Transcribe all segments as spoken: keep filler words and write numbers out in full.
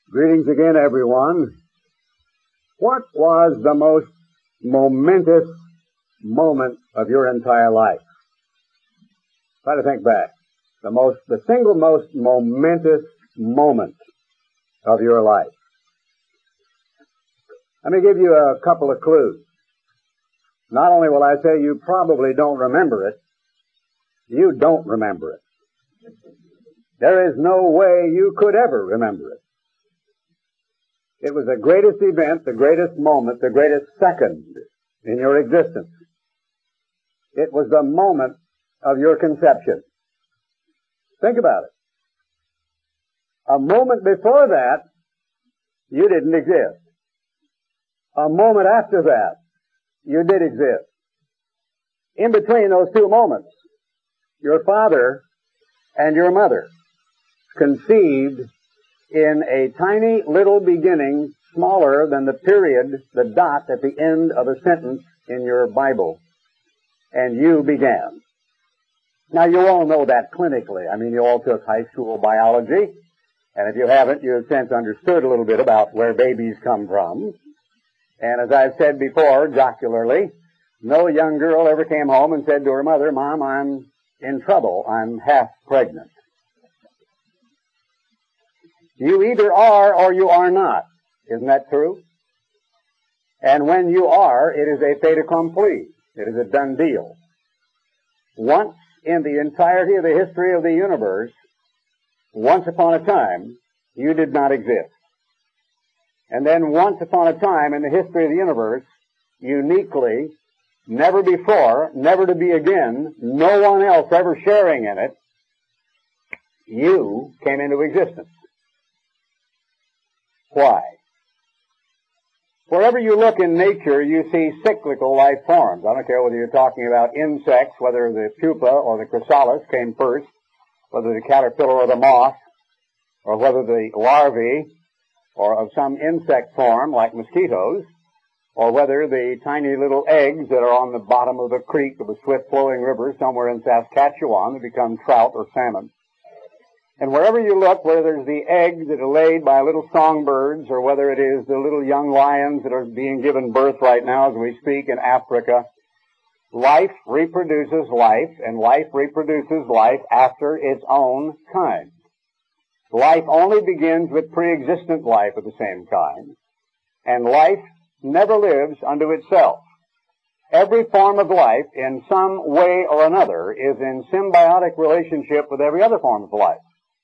Greetings again, everyone. What was the most momentous moment of your entire life? Try to think back. The most, the single most momentous moment of your life. Let me give you a couple of clues. Not only will I say you probably don't remember it, you don't remember it. There is no way you could ever remember it. It was the greatest event, the greatest moment, the greatest second in your existence. It was the moment of your conception. Think about it. A moment before that, you didn't exist. A moment after that, you did exist. In between those two moments, your father and your mother conceived in a tiny little beginning smaller than the period, the dot at the end of a sentence in your Bible. And you began. Now you all know that clinically. I mean, you all took high school biology. And if you haven't, you have since understood a little bit about where babies come from. And as I've said before, jocularly, no young girl ever came home and said to her mother, "Mom, I'm in trouble. I'm half pregnant." You either are or you are not. Isn't that true? And when you are, it is a fait accompli. It is a done deal. Once in the entirety of the history of the universe, once upon a time, you did not exist. And then once upon a time in the history of the universe, uniquely, never before, never to be again, no one else ever sharing in it, you came into existence. Why? Wherever you look in nature, you see cyclical life forms. I don't care whether you're talking about insects, whether the pupa or the chrysalis came first, whether the caterpillar or the moth, or whether the larvae or of some insect form like mosquitoes, or whether the tiny little eggs that are on the bottom of the creek of a swift-flowing river somewhere in Saskatchewan that become trout or salmon. And wherever you look, whether there's the eggs that are laid by little songbirds, or whether it is the little young lions that are being given birth right now as we speak in Africa, life reproduces life, and life reproduces life after its own kind. Life only begins with pre-existent life of the same kind, and life never lives unto itself. Every form of life, in some way or another, is in symbiotic relationship with every other form of life.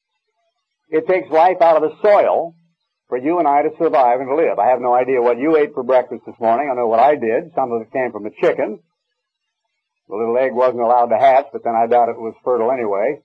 It takes life out of the soil for you and I to survive and to live. I have no idea what you ate for breakfast this morning. I know what I did. Some of it came from a chicken. The little egg wasn't allowed to hatch, but then I doubt it was fertile anyway.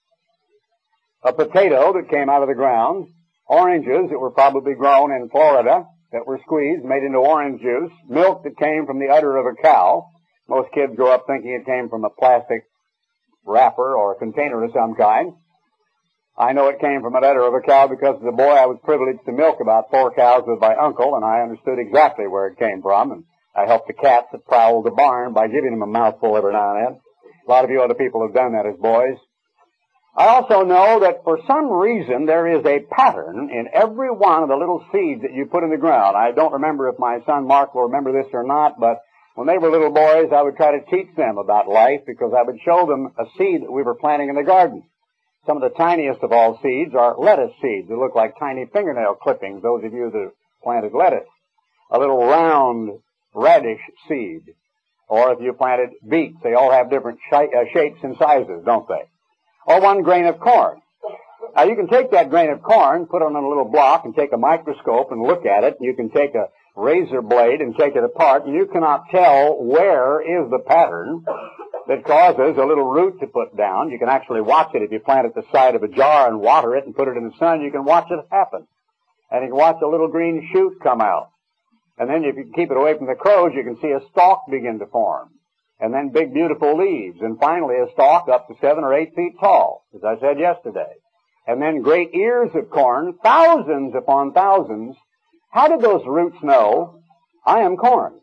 A potato that came out of the ground. Oranges that were probably grown in Florida that were squeezed, made into orange juice. Milk that came from the udder of a cow. Most kids grow up thinking it came from a plastic wrapper or a container of some kind. I know it came from an udder of a cow because as a boy I was privileged to milk about four cows with my uncle, and I understood exactly where it came from, and I helped the cats that prowled the barn by giving them a mouthful every now and then. A lot of you other people have done that as boys. I also know that for some reason there is a pattern in every one of the little seeds that you put in the ground. I don't remember if my son Mark will remember this or not, but when they were little boys I would try to teach them about life because I would show them a seed that we were planting in the garden. Some of the tiniest of all seeds are lettuce seeds. They look like tiny fingernail clippings, those of you that have planted lettuce. A little round radish seed. Or if you planted beets, they all have different sh- uh, shapes and sizes, don't they? Or one grain of corn. Now you can take that grain of corn, put it on a little block, and take a microscope and look at it. You can take a razor blade and take it apart, and you cannot tell where is the pattern that causes a little root to put down. You can actually watch it if you plant it at the side of a jar and water it and put it in the sun. You can watch it happen. And you can watch a little green shoot come out. And then if you keep it away from the crows, you can see a stalk begin to form. And then big, beautiful leaves. And finally a stalk up to seven or eight feet tall, as I said yesterday. And then great ears of corn, thousands upon thousands. How did those roots know, I am corn?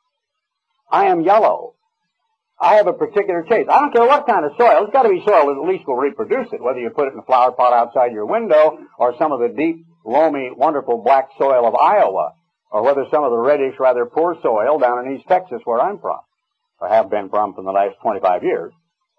I am yellow. I have a particular taste. I don't care what kind of soil. It's got to be soil that at least will reproduce it, whether you put it in a flower pot outside your window or some of the deep loamy, wonderful black soil of Iowa, or whether some of the reddish, rather poor soil down in East Texas where I'm from, or have been from for the last twenty-five years,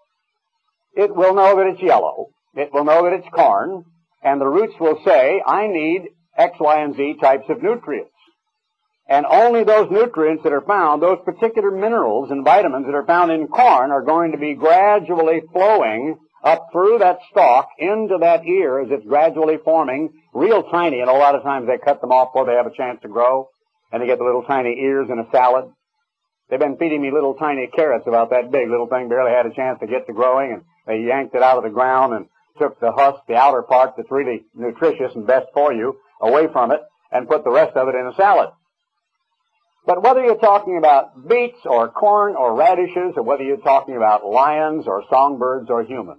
it will know that it's yellow. It will know that it's corn, and the roots will say, I need X, Y, and Z types of nutrients. And only those nutrients that are found, those particular minerals and vitamins that are found in corn, are going to be gradually flowing up through that stalk into that ear as it's gradually forming, real tiny, and a lot of times they cut them off before they have a chance to grow, and they get the little tiny ears in a salad. They've been feeding me little tiny carrots about that big. Little thing barely had a chance to get to growing, and they yanked it out of the ground and took the husk, the outer part that's really nutritious and best for you, away from it, and put the rest of it in a salad. But whether you're talking about beets or corn or radishes, or whether you're talking about lions or songbirds or humans,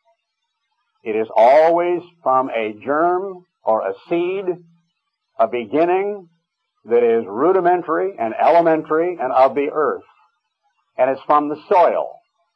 it is always from a germ or a seed, a beginning that is rudimentary and elementary and of the earth. And it's from the soil.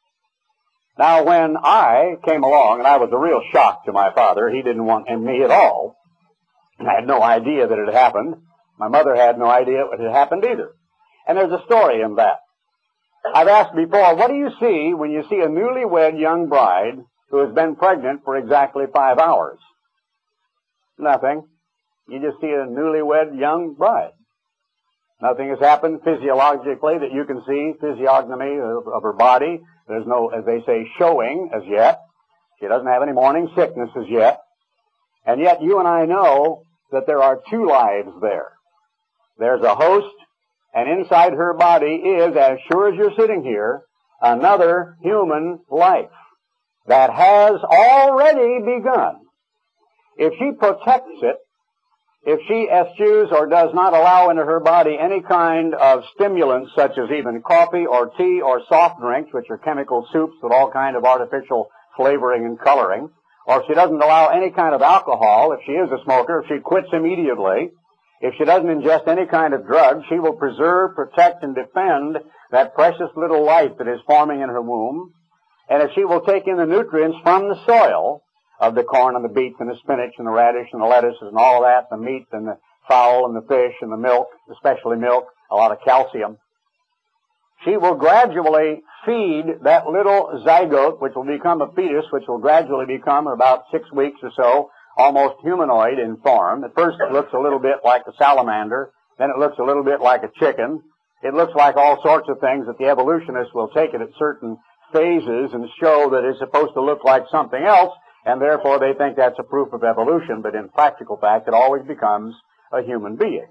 Now, when I came along, and I was a real shock to my father, he didn't want me at all, and I had no idea that it had happened. My mother had no idea it had happened either. And there's a story in that. I've asked before, what do you see when you see a newlywed young bride who has been pregnant for exactly five hours? Nothing. You just see a newlywed young bride. Nothing has happened physiologically that you can see, physiognomy of, of her body. There's no, as they say, showing as yet. She doesn't have any morning sickness as yet. And yet you and I know that there are two lives there. There's a host, and inside her body is, as sure as you're sitting here, another human life that has already begun. If she protects it, if she eschews or does not allow into her body any kind of stimulants such as even coffee or tea or soft drinks, which are chemical soups with all kind of artificial flavoring and coloring, or if she doesn't allow any kind of alcohol, if she is a smoker, if she quits immediately, if she doesn't ingest any kind of drug, she will preserve, protect, and defend that precious little life that is forming in her womb. And if she will take in the nutrients from the soil of the corn and the beets and the spinach and the radish and the lettuces and all of that, the meat and the fowl and the fish and the milk, especially milk, a lot of calcium, she will gradually feed that little zygote, which will become a fetus, which will gradually become, in about six weeks or so, almost humanoid in form. At first it looks a little bit like a salamander, then it looks a little bit like a chicken. It looks like all sorts of things that the evolutionists will take it at certain phases and show that it's supposed to look like something else, and therefore they think that's a proof of evolution, but in practical fact it always becomes a human being.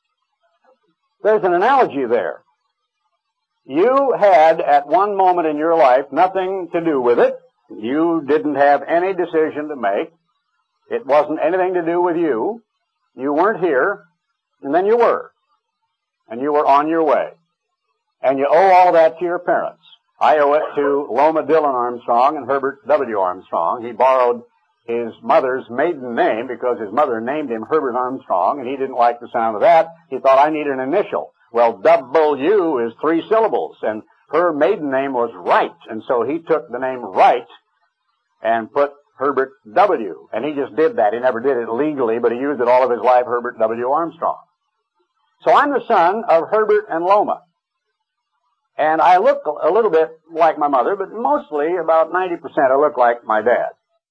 There's an analogy there. You had at one moment in your life nothing to do with it. You didn't have any decision to make. It wasn't anything to do with you. You weren't here, and then you were. And you were on your way. And you owe all that to your parents. I owe it to Loma Dillon Armstrong and Herbert W. Armstrong. He borrowed his mother's maiden name because his mother named him Herbert Armstrong, and he didn't like the sound of that. He thought, I need an initial. Well, W is three syllables, and her maiden name was Wright, and so he took the name Wright and put Herbert W. And he just did that. He never did it legally, but he used it all of his life, Herbert W. Armstrong. So I'm the son of Herbert and Loma. And I look a little bit like my mother, but mostly, about ninety percent, I look like my dad.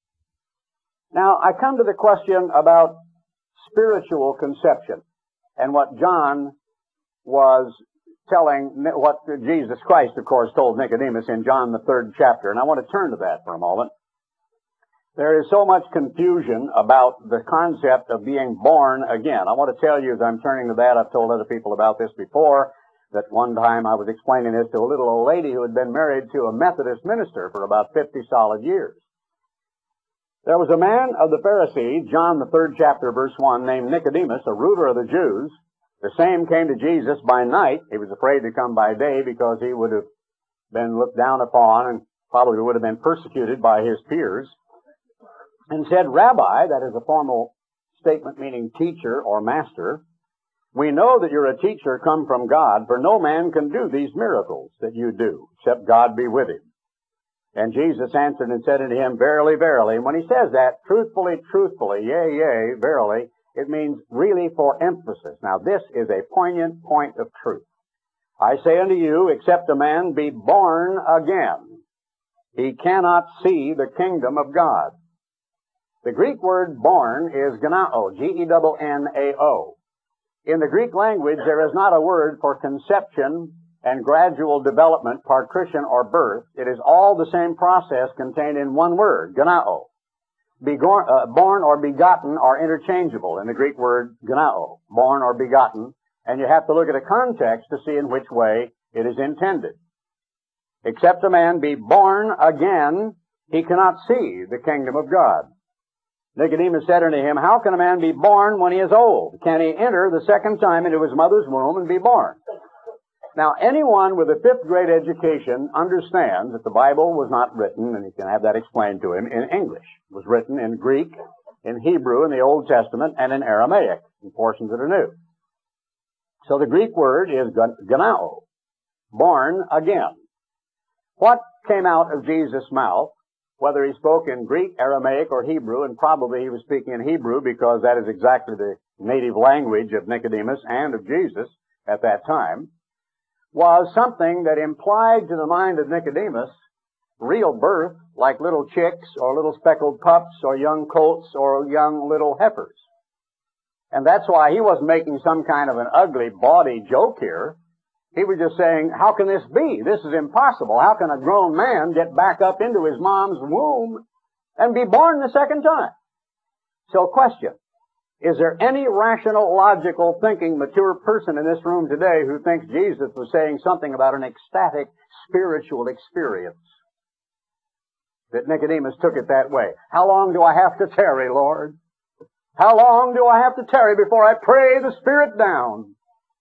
Now, I come to the question about spiritual conception and what John was telling, what Jesus Christ, of course, told Nicodemus in John the third chapter. And I want to turn to that for a moment. There is so much confusion about the concept of being born again. I want to tell you, as I'm turning to that, I've told other people about this before, that one time I was explaining this to a little old lady who had been married to a Methodist minister for about fifty solid years. There was a man of the Pharisees, John the third chapter, verse one, named Nicodemus, a ruler of the Jews. The same came to Jesus by night. He was afraid to come by day because he would have been looked down upon and probably would have been persecuted by his peers. And said, Rabbi, that is a formal statement meaning teacher or master, we know that you're a teacher come from God, for no man can do these miracles that you do, except God be with him. And Jesus answered and said unto him, Verily, verily. And when he says that, truthfully, truthfully, yea, yea, verily, It means really for emphasis. Now this is a poignant point of truth. I say unto you, except a man be born again, he cannot see the kingdom of God. The Greek word born is gennao, G E N N A O. In the Greek language, there is not a word for conception and gradual development, patrition, or birth. It is all the same process contained in one word, gennao. Begor- uh, born or begotten are interchangeable in the Greek word gennao, born or begotten, and you have to look at a context to see in which way it is intended. Except a man be born again, he cannot see the kingdom of God. Nicodemus said unto him, how can a man be born when he is old? Can he enter the second time into his mother's womb and be born? Now, anyone with a fifth grade education understands that the Bible was not written, and you can have that explained to him, in English. It was written in Greek, in Hebrew, in the Old Testament, and in Aramaic, in portions that are new. So the Greek word is gennao, born again. What came out of Jesus' mouth, whether he spoke in Greek, Aramaic, or Hebrew, and probably he was speaking in Hebrew because that is exactly the native language of Nicodemus and of Jesus at that time, was something that implied to the mind of Nicodemus real birth, like little chicks or little speckled pups or young colts or young little heifers. And that's why he wasn't making some kind of an ugly, bawdy joke here. He was just saying, how can this be? This is impossible. How can a grown man get back up into his mom's womb and be born the second time? So question, is there any rational, logical, thinking, mature person in this room today who thinks Jesus was saying something about an ecstatic, spiritual experience? That Nicodemus took it that way. How long do I have to tarry, Lord? How long do I have to tarry before I pray the Spirit down?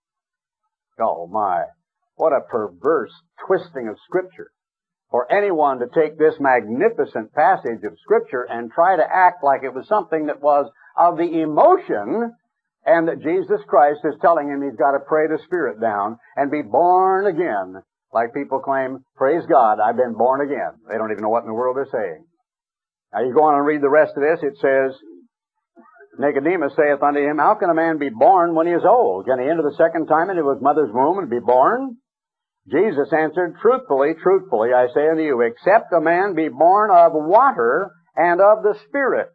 Oh my, what a perverse twisting of Scripture. For anyone to take this magnificent passage of Scripture and try to act like it was something that was of the emotion, and that Jesus Christ is telling him he's got to pray the Spirit down and be born again. Like people claim, praise God, I've been born again. They don't even know what in the world they're saying. Now you go on and read the rest of this. It says, Nicodemus saith unto him, how can a man be born when he is old? Can he enter the second time into his mother's womb and be born? Jesus answered, truthfully, truthfully, I say unto you, except a man be born of water and of the Spirit,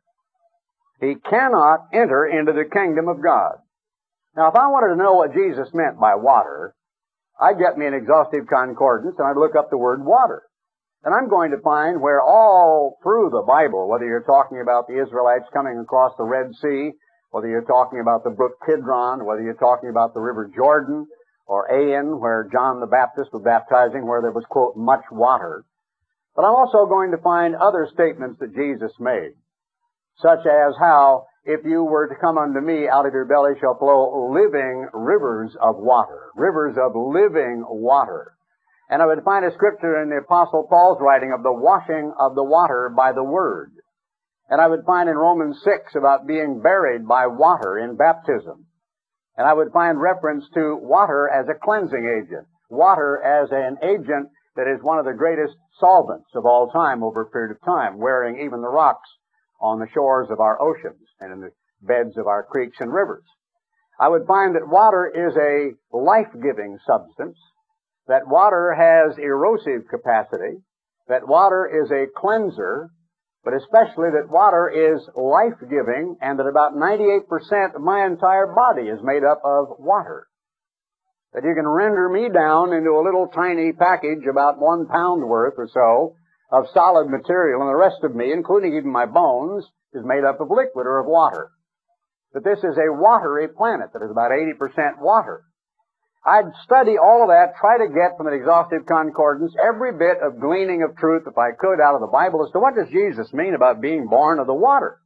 he cannot enter into the kingdom of God. Now, if I wanted to know what Jesus meant by water, I'd get me an exhaustive concordance and I'd look up the word water. And I'm going to find where all through the Bible, whether you're talking about the Israelites coming across the Red Sea, whether you're talking about the brook Kidron, whether you're talking about the river Jordan, or Aeon, where John the Baptist was baptizing, where there was, quote, much water. But I'm also going to find other statements that Jesus made, such as how, if you were to come unto me, out of your belly shall flow living rivers of water, rivers of living water. And I would find a scripture in the Apostle Paul's writing of the washing of the water by the Word. And I would find in Romans six about being buried by water in baptism. And I would find reference to water as a cleansing agent, water as an agent that is one of the greatest solvents of all time over a period of time, wearing even the rocks on the shores of our oceans and in the beds of our creeks and rivers. I would find that water is a life-giving substance, that water has erosive capacity, that water is a cleanser, but especially that water is life-giving, and that about ninety-eight percent of my entire body is made up of water. That you can render me down into a little tiny package about one pound worth or so of solid material, and the rest of me, including even my bones, is made up of liquid or of water. That this is a watery planet that is about eighty percent water. I'd study all of that, try to get from an exhaustive concordance every bit of gleaning of truth, if I could, out of the Bible as to what does Jesus mean about being born of the water.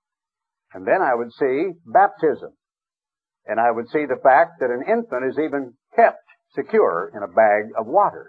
And then I would see baptism. And I would see the fact that an infant is even kept secure in a bag of water.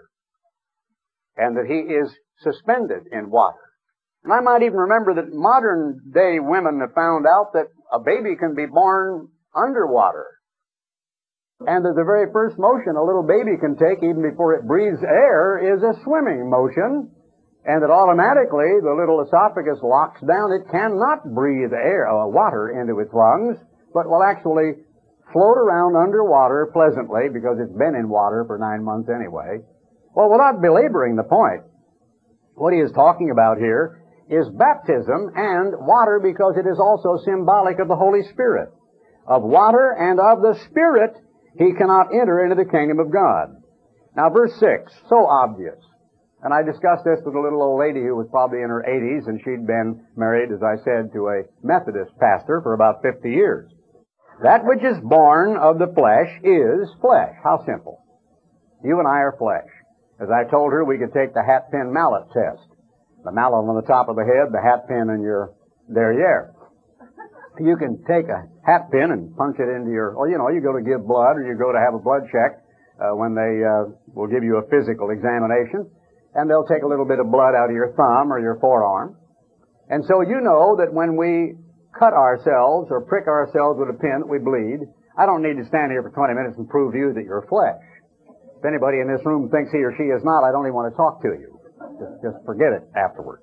And that he is suspended in water. And I might even remember that modern day women have found out that a baby can be born underwater. And that the very first motion a little baby can take even before it breathes air is a swimming motion. And that automatically the little esophagus locks down. It cannot breathe air or water into its lungs. but will actually float around underwater pleasantly because it's been in water for nine months anyway. Well, without belaboring the point, what he is talking about here is baptism and water, because it is also symbolic of the Holy Spirit. Of water and of the Spirit, he cannot enter into the kingdom of God. Now, verse six, so obvious. And I discussed this with a little old lady who was probably in her eighties, and she'd been married, as I said, to a Methodist pastor for about fifty years. That which is born of the flesh is flesh. How simple. You and I are flesh. As I told her, we could take the hat pin mallet test. The mallet on the top of the head, the hat pin in your derriere. You can take a hat pin and punch it into your, or you know, you go to give blood or you go to have a blood check uh, when they uh, will give you a physical examination, and they'll take a little bit of blood out of your thumb or your forearm. And so you know that when we cut ourselves or prick ourselves with a pin that we bleed, I don't need to stand here for twenty minutes and prove to you that you're flesh. If anybody in this room thinks he or she is not, I don't even want to talk to you. Just, just forget it afterward.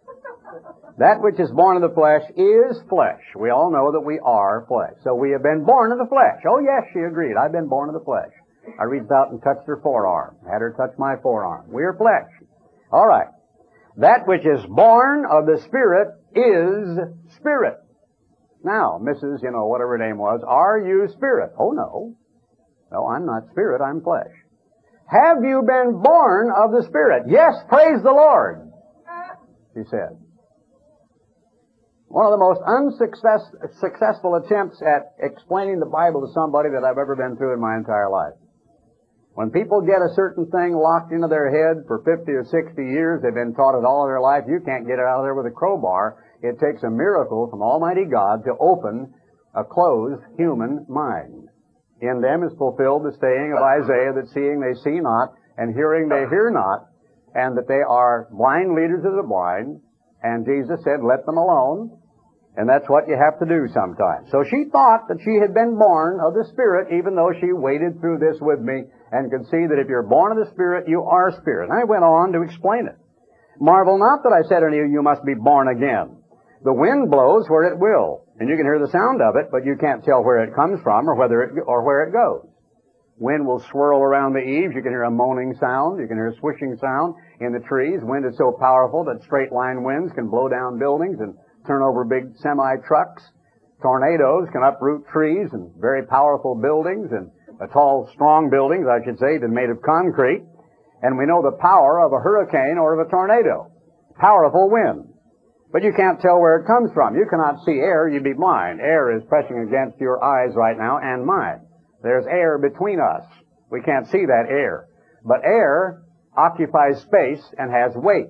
That which is born of the flesh is flesh. We all know that we are flesh. So we have been born of the flesh. Oh yes, she agreed. I've been born of the flesh. I reached out and touched her forearm. Had her touch my forearm. We are flesh. All right. That which is born of the Spirit is spirit. Now, Missus, you know, whatever her name was, are you spirit? Oh no. No, I'm not spirit, I'm flesh. Have you been born of the Spirit? Yes, praise the Lord, she said. One of the most unsuccessful attempts at explaining the Bible to somebody that I've ever been through in my entire life. When people get a certain thing locked into their head for fifty or sixty years, they've been taught it all of their life, you can't get it out of there with a crowbar. It takes a miracle from Almighty God to open a closed human mind. In them is fulfilled the saying of Isaiah that seeing they see not, and hearing they hear not, and that they are blind leaders of the blind. And Jesus said, let them alone. And that's what you have to do sometimes. So she thought that she had been born of the Spirit, even though she waded through this with me and could see that if you're born of the Spirit, you are Spirit. And I went on to explain it. Marvel not that I said unto you, you must be born again. The wind blows where it will, and you can hear the sound of it, but you can't tell where it comes from or whether it, or where it goes. Wind will swirl around the eaves. You can hear a moaning sound. You can hear a swishing sound in the trees. Wind is so powerful that straight line winds can blow down buildings and turn over big semi-trucks. Tornadoes can uproot trees and very powerful buildings, and uh, tall, strong buildings, I should say, even made of concrete. And we know the power of a hurricane or of a tornado. Powerful wind. But you can't tell where it comes from. You cannot see air, you'd be blind. Air is pressing against your eyes right now and mine. There's air between us. We can't see that air. But air occupies space and has weight.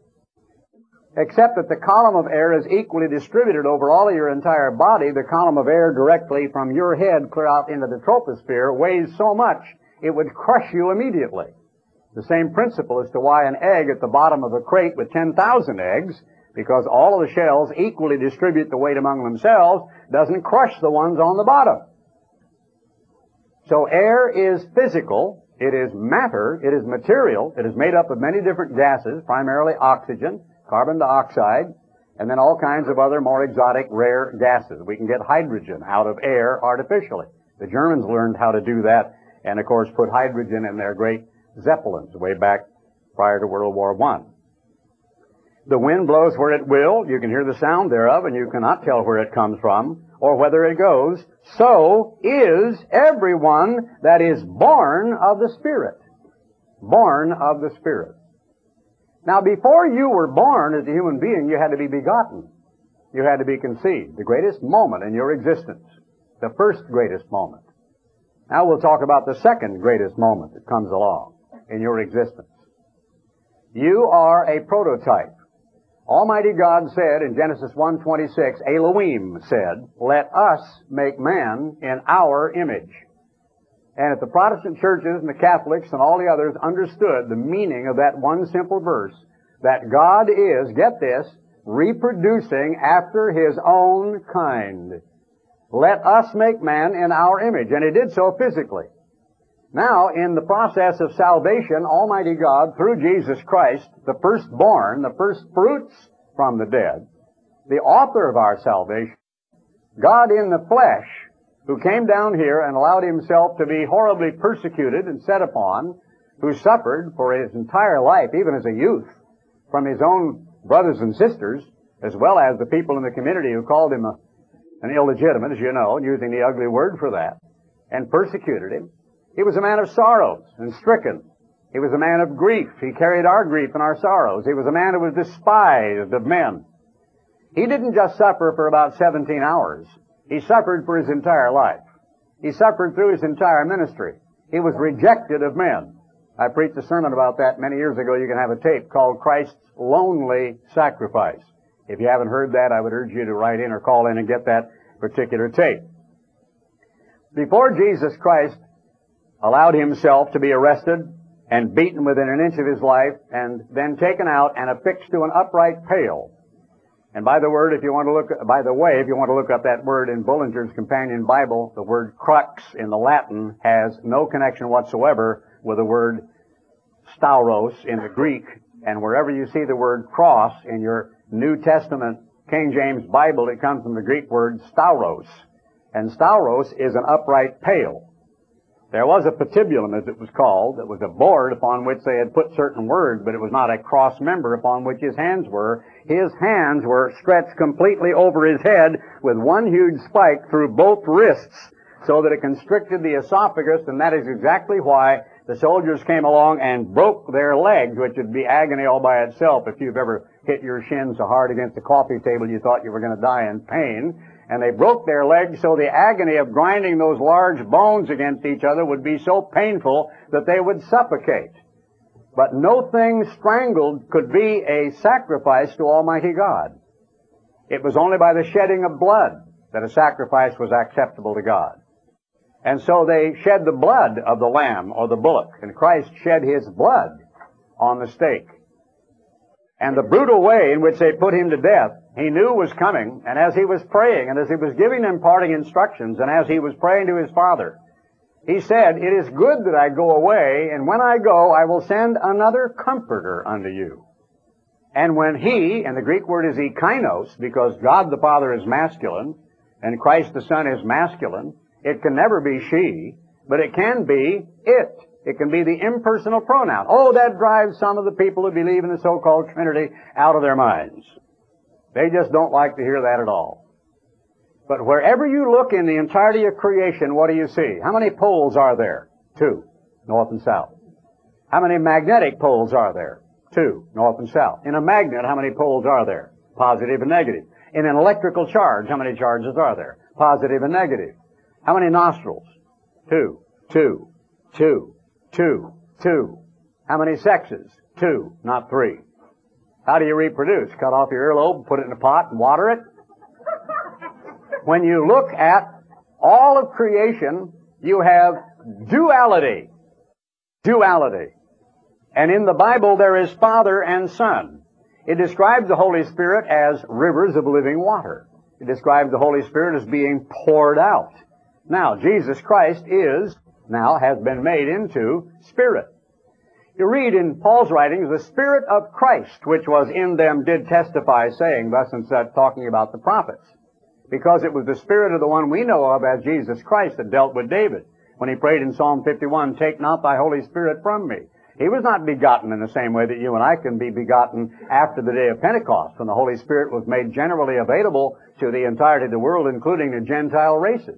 Except that the column of air is equally distributed over all of your entire body, the column of air directly from your head clear out into the troposphere weighs so much it would crush you immediately. The same principle as to why an egg at the bottom of a crate with ten thousand eggs, because all of the shells equally distribute the weight among themselves, doesn't crush the ones on the bottom. So air is physical, it is matter, it is material, it is made up of many different gases, primarily oxygen, carbon dioxide, and then all kinds of other more exotic, rare gases. We can get hydrogen out of air artificially. The Germans learned how to do that, and of course put hydrogen in their great Zeppelins way back prior to World War One. The wind blows where it will, you can hear the sound thereof, and you cannot tell where it comes from, or whether it goes. So is everyone that is born of the Spirit. Born of the Spirit. Now, before you were born as a human being, you had to be begotten. You had to be conceived. The greatest moment in your existence. The first greatest moment. Now we'll talk about the second greatest moment that comes along in your existence. You are a prototype. Almighty God said in Genesis one twenty-six, Elohim said, let us make man in our image. And if the Protestant churches and the Catholics and all the others understood the meaning of that one simple verse, that God is, get this, reproducing after His own kind. Let us make man in our image. And He did so physically. Now, in the process of salvation, Almighty God, through Jesus Christ, the firstborn, the first fruits from the dead, the author of our salvation, God in the flesh who came down here and allowed himself to be horribly persecuted and set upon, who suffered for his entire life, even as a youth, from his own brothers and sisters, as well as the people in the community who called him a, an illegitimate, as you know, using the ugly word for that, and persecuted him. He was a man of sorrows and stricken. He was a man of grief. He carried our grief and our sorrows. He was a man who was despised of men. He didn't just suffer for about seventeen hours. He suffered for his entire life. He suffered through his entire ministry. He was rejected of men. I preached a sermon about that many years ago. You can have a tape called Christ's Lonely Sacrifice. If you haven't heard that, I would urge you to write in or call in and get that particular tape. Before Jesus Christ allowed himself to be arrested and beaten within an inch of his life and then taken out and affixed to an upright pail. And by the word, if you want to look, by the way, if you want to look up that word in Bullinger's Companion Bible, the word crux in the Latin has no connection whatsoever with the word stauros in the Greek. And wherever you see the word cross in your New Testament King James Bible, it comes from the Greek word stauros. And stauros is an upright pail. There was a patibulum, as it was called, that was a board upon which they had put certain words, but it was not a cross member upon which his hands were. His hands were stretched completely over his head with one huge spike through both wrists so that it constricted the esophagus, and that is exactly why the soldiers came along and broke their legs, which would be agony all by itself if you've ever hit your shin so hard against the coffee table you thought you were going to die in pain. And they broke their legs so the agony of grinding those large bones against each other would be so painful that they would suffocate. But no thing strangled could be a sacrifice to Almighty God. It was only by the shedding of blood that a sacrifice was acceptable to God. And so they shed the blood of the lamb or the bullock, and Christ shed his blood on the stake. And the brutal way in which they put him to death, he knew was coming, and as he was praying, and as he was giving them parting instructions, and as he was praying to his Father, he said, "It is good that I go away, and when I go, I will send another comforter unto you." And when he, and the Greek word is ekainos, because God the Father is masculine, and Christ the Son is masculine, it can never be she, but it can be it. It can be the impersonal pronoun. Oh, that drives some of the people who believe in the so-called Trinity out of their minds. They just don't like to hear that at all. But wherever you look in the entirety of creation, what do you see? How many poles are there? Two, north and south. How many magnetic poles are there? Two, north and south. In a magnet, how many poles are there? Positive and negative. In an electrical charge, how many charges are there? Positive and negative. How many nostrils? Two, two, two, two, two. How many sexes? Two, not three. How do you reproduce? Cut off your earlobe, put it in a pot, and water it? When you look at all of creation, you have duality. Duality. And in the Bible, there is Father and Son. It describes the Holy Spirit as rivers of living water. It describes the Holy Spirit as being poured out. Now, Jesus Christ is, now has been made into Spirit. You read in Paul's writings, the Spirit of Christ, which was in them, did testify, saying, thus and such, talking about the prophets. Because it was the Spirit of the one we know of as Jesus Christ that dealt with David when he prayed in Psalm fifty-one, "Take not thy Holy Spirit from me." He was not begotten in the same way that you and I can be begotten after the day of Pentecost, when the Holy Spirit was made generally available to the entirety of the world, including the Gentile races.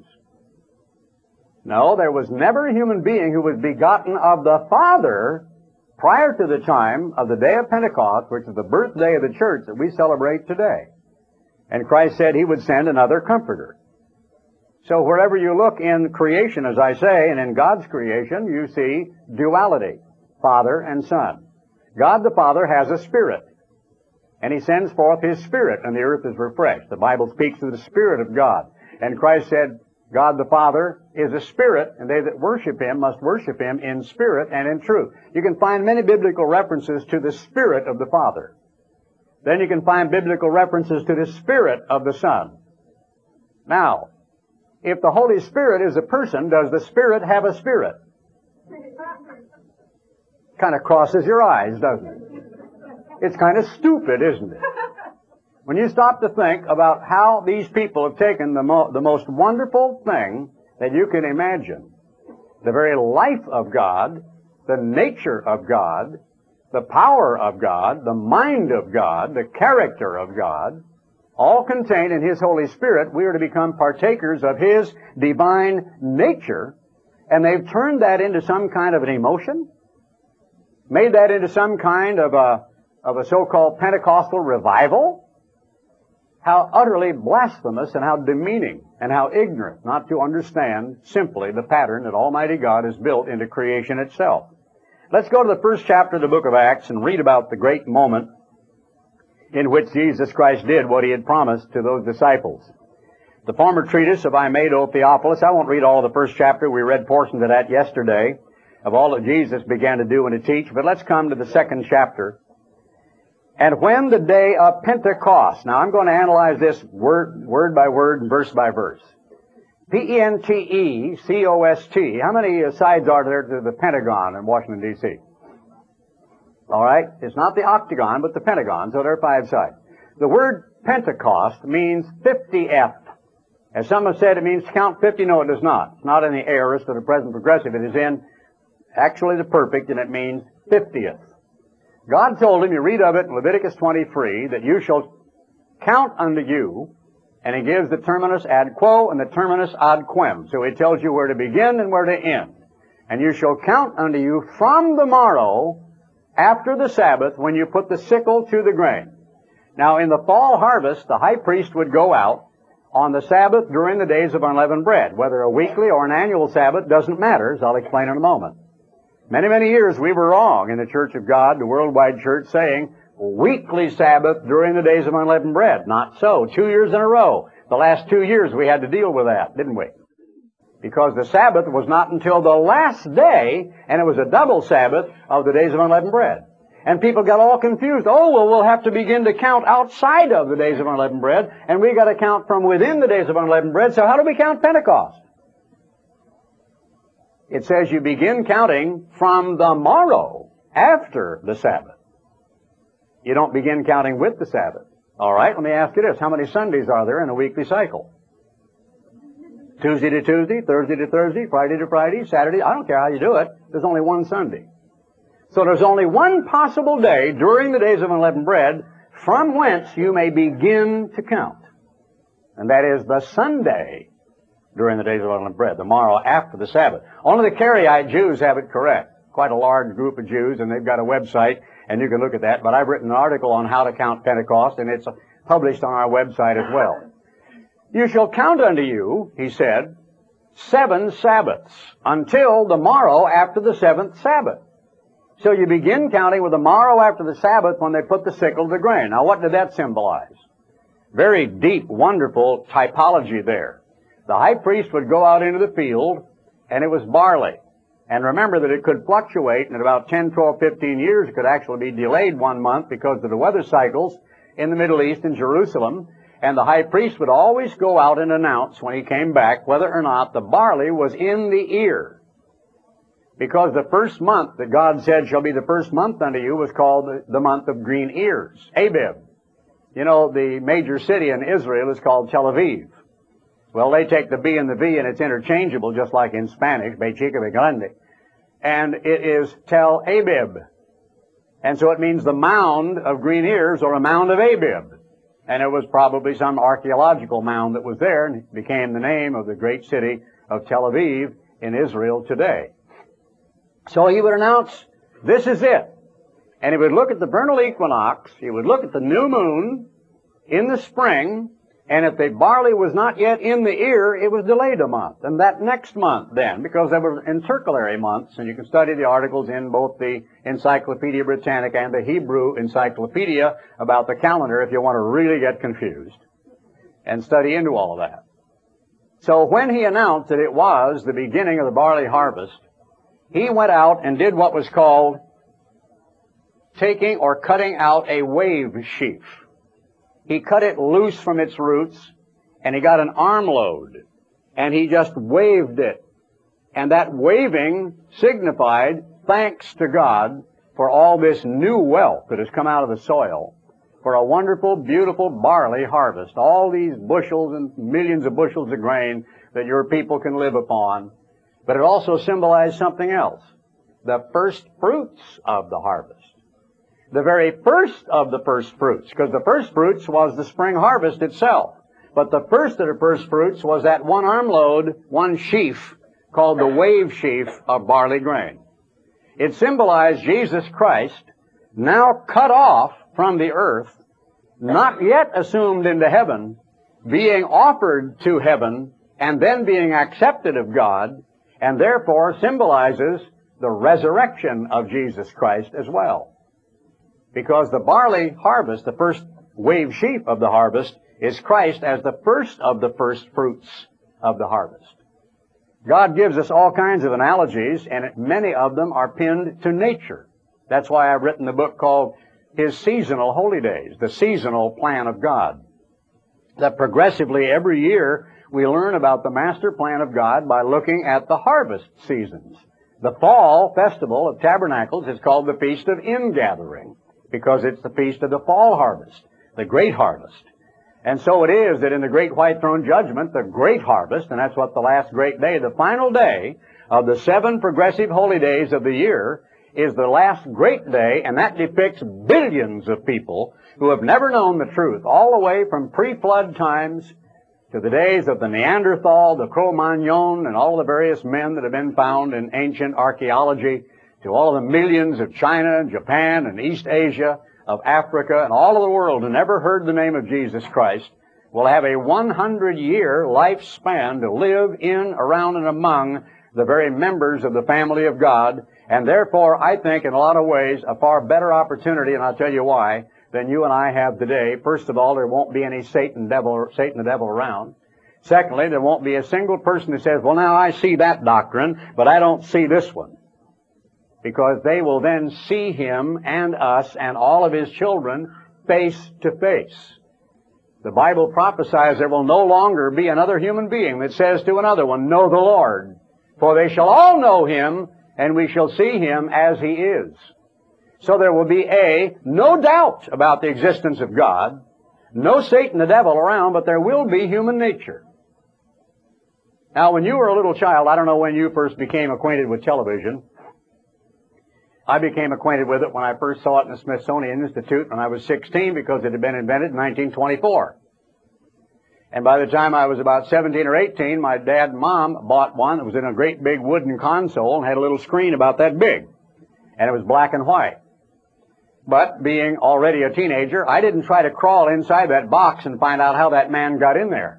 No, there was never a human being who was begotten of the Father prior to the time of the day of Pentecost, which is the birthday of the church that we celebrate today. And Christ said he would send another comforter. So wherever you look in creation, as I say, and in God's creation, you see duality, Father and Son. God the Father has a Spirit, and he sends forth his Spirit, and the earth is refreshed. The Bible speaks of the Spirit of God. And Christ said, God the Father is a Spirit, and they that worship him must worship him in spirit and in truth. You can find many biblical references to the Spirit of the Father. Then you can find biblical references to the Spirit of the Son. Now, if the Holy Spirit is a person, does the Spirit have a spirit? Kind of crosses your eyes, doesn't it? It's kind of stupid, isn't it? When you stop to think about how these people have taken the, mo- the most wonderful thing that you can imagine. The very life of God, the nature of God, the power of God, the mind of God, the character of God, all contained in His Holy Spirit. We are to become partakers of His divine nature, and they've turned that into some kind of an emotion, made that into some kind of a, of a so-called Pentecostal revival. How utterly blasphemous and how demeaning and how ignorant not to understand simply the pattern that Almighty God has built into creation itself. Let's go to the first chapter of the book of Acts and read about the great moment in which Jesus Christ did what He had promised to those disciples. The former treatise of I made, O Theophilus, I won't read all of the first chapter. We read portions of that yesterday, of all that Jesus began to do and to teach. But let's come to the second chapter. And when the day of Pentecost, now I'm going to analyze this word, word by word and verse by verse. P E N T E C O S T. How many sides are there to the Pentagon in Washington, D C? All right? It's not the octagon, but the Pentagon, so there are five sides. The word Pentecost means fiftieth. As some have said, it means count fifty. No, it does not. It's not in the aorist or the present progressive. It is in actually the perfect, and it means fiftieth. God told him, you read of it in Leviticus twenty-three, that you shall count unto you, and He gives the terminus ad quo and the terminus ad quem. So He tells you where to begin and where to end. And you shall count unto you from the morrow after the Sabbath when you put the sickle to the grain. Now in the fall harvest, the high priest would go out on the Sabbath during the days of unleavened bread. Whether a weekly or an annual Sabbath doesn't matter, as I'll explain in a moment. Many, many years we were wrong in the Church of God, the worldwide church, saying weekly Sabbath during the days of unleavened bread. Not so. Two years in a row. The last two years we had to deal with that, didn't we? Because the Sabbath was not until the last day, and it was a double Sabbath of the days of unleavened bread. And people got all confused. Oh, well, we'll have to begin to count outside of the days of unleavened bread, and we got to count from within the days of unleavened bread. So how do we count Pentecost? It says you begin counting from the morrow after the Sabbath. You don't begin counting with the Sabbath. All right, let me ask you this. How many Sundays are there in a weekly cycle? Tuesday to Tuesday, Thursday to Thursday, Friday to Friday, Saturday. I don't care how you do it. There's only one Sunday. So there's only one possible day during the days of unleavened bread from whence you may begin to count. And that is the Sunday during the days of unleavened bread, the morrow after the Sabbath. Only the Karaite Jews have it correct. Quite a large group of Jews, and they've got a website, and you can look at that. But I've written an article on how to count Pentecost, and it's published on our website as well. You shall count unto you, he said, seven Sabbaths, until the morrow after the seventh Sabbath. So you begin counting with the morrow after the Sabbath when they put the sickle to the grain. Now what did that symbolize? Very deep, wonderful typology there. The high priest would go out into the field, and it was barley. And remember that it could fluctuate, and in about ten, twelve, fifteen years, it could actually be delayed one month because of the weather cycles in the Middle East and Jerusalem. And the high priest would always go out and announce when he came back whether or not the barley was in the ear. Because the first month that God said shall be the first month unto you was called the, the month of green ears, Abib. You know, the major city in Israel is called Tel Aviv. Well, they take the B and the V, and it's interchangeable, just like in Spanish, Be Chica, Be Grande. And it is Tel Abib. And so it means the mound of green ears, or a mound of Abib. And it was probably some archaeological mound that was there, and it became the name of the great city of Tel Aviv in Israel today. So he would announce, this is it. And he would look at the vernal equinox, he would look at the new moon in the spring, and if the barley was not yet in the ear, it was delayed a month. And that next month then, because there were intercalary months, and you can study the articles in both the Encyclopedia Britannica and the Hebrew Encyclopedia about the calendar if you want to really get confused and study into all of that. So when he announced that it was the beginning of the barley harvest, he went out and did what was called taking or cutting out a wave sheaf. He cut it loose from its roots, and he got an armload, and he just waved it. And that waving signified thanks to God for all this new wealth that has come out of the soil, for a wonderful, beautiful barley harvest. All these bushels and millions of bushels of grain that your people can live upon, but it also symbolized something else. The first fruits of the harvest. The very first of the first fruits, because the first fruits was the spring harvest itself. But the first of the first fruits was that one armload, one sheaf, called the wave sheaf of barley grain. It symbolized Jesus Christ, now cut off from the earth, not yet assumed into heaven, being offered to heaven, and then being accepted of God, and therefore symbolizes the resurrection of Jesus Christ as well. Because the barley harvest, the first wave sheaf of the harvest, is Christ as the first of the first fruits of the harvest. God gives us all kinds of analogies, and many of them are pinned to nature. That's why I've written a book called His Seasonal Holy Days, the seasonal plan of God. That progressively every year we learn about the master plan of God by looking at the harvest seasons. The fall festival of tabernacles is called the Feast of Ingathering, because it's the feast of the fall harvest, the great harvest. And so it is that in the great white throne judgment, the great harvest, and that's what the last great day, the final day of the seven progressive holy days of the year, is the last great day, and that depicts billions of people who have never known the truth, all the way from pre-flood times to the days of the Neanderthal, the Cro-Magnon, and all the various men that have been found in ancient archaeology, to all the millions of China and Japan and East Asia, of Africa, and all of the world who never heard the name of Jesus Christ, will have a one hundred year lifespan to live in, around, and among the very members of the family of God, and therefore, I think, in a lot of ways, a far better opportunity, and I'll tell you why, than you and I have today. First of all, there won't be any Satan, devil, Satan the devil around. Secondly, there won't be a single person who says, well, now I see that doctrine, but I don't see this one. Because they will then see Him and us and all of His children face to face. The Bible prophesies there will no longer be another human being that says to another one, know the Lord, for they shall all know Him, and we shall see Him as He is. So there will be a, no doubt about the existence of God, no Satan the devil around, but there will be human nature. Now, when you were a little child, I don't know when you first became acquainted with television. I became acquainted with it when I first saw it in the Smithsonian Institute when I was sixteen, because it had been invented in nineteen twenty-four. And by the time I was about seventeen or eighteen, my dad and mom bought one that was in a great big wooden console and had a little screen about that big. And it was black and white. But being already a teenager, I didn't try to crawl inside that box and find out how that man got in there.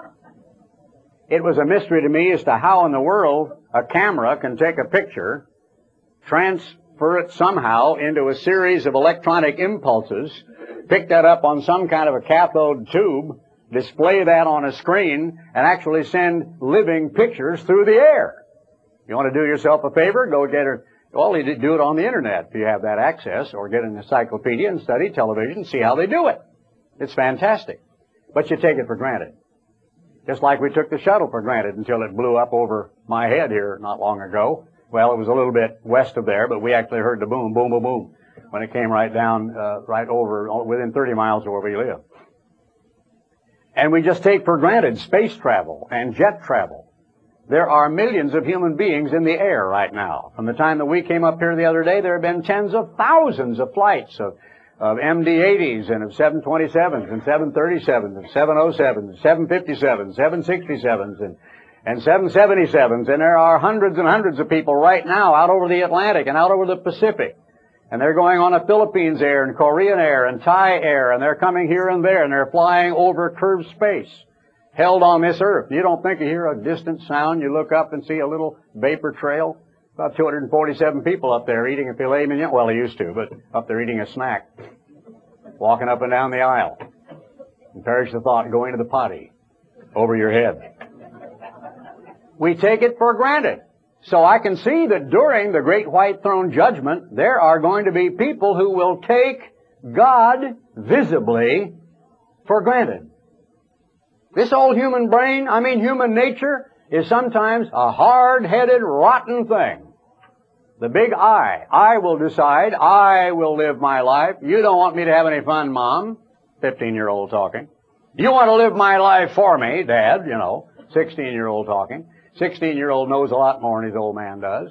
It was a mystery to me as to how in the world a camera can take a picture, transfer it somehow into a series of electronic impulses, pick that up on some kind of a cathode tube, display that on a screen, and actually send living pictures through the air. You want to do yourself a favor? Go get it. Well, you do it on the internet if you have that access, or get an encyclopedia and study television, see how they do it. It's fantastic. But you take it for granted. Just like we took the shuttle for granted until it blew up over my head here not long ago. Well, it was a little bit west of there, but we actually heard the boom, boom, boom, boom, when it came right down, uh, right over, within thirty miles of where we live. And we just take for granted space travel and jet travel. There are millions of human beings in the air right now. From the time that we came up here the other day, there have been tens of thousands of flights of, of M D eighties and of seven twenty-sevens and seven thirty-sevens and seven oh sevens and seven fifty-sevens, seven sixty-sevens and, and seven seventy-sevens. And there are hundreds and hundreds of people right now out over the Atlantic and out over the Pacific. And they're going on a Philippines Air and Korean Air and Thai Air, and they're coming here and there, and they're flying over curved space, held on this earth. You don't think you hear a distant sound. You look up and see a little vapor trail. About two hundred forty-seven people up there eating a filet mignon. Well, they used to, but up there eating a snack, walking up and down the aisle. And perish the thought, going to the potty over your head. We take it for granted. So I can see that during the great white throne judgment, there are going to be people who will take God visibly for granted. This old human brain, I mean human nature, is sometimes a hard-headed, rotten thing. The big I. I will decide. I will live my life. You don't want me to have any fun, Mom. fifteen-year-old talking. You want to live my life for me, Dad, you know. sixteen-year-old talking. sixteen-year-old knows a lot more than his old man does.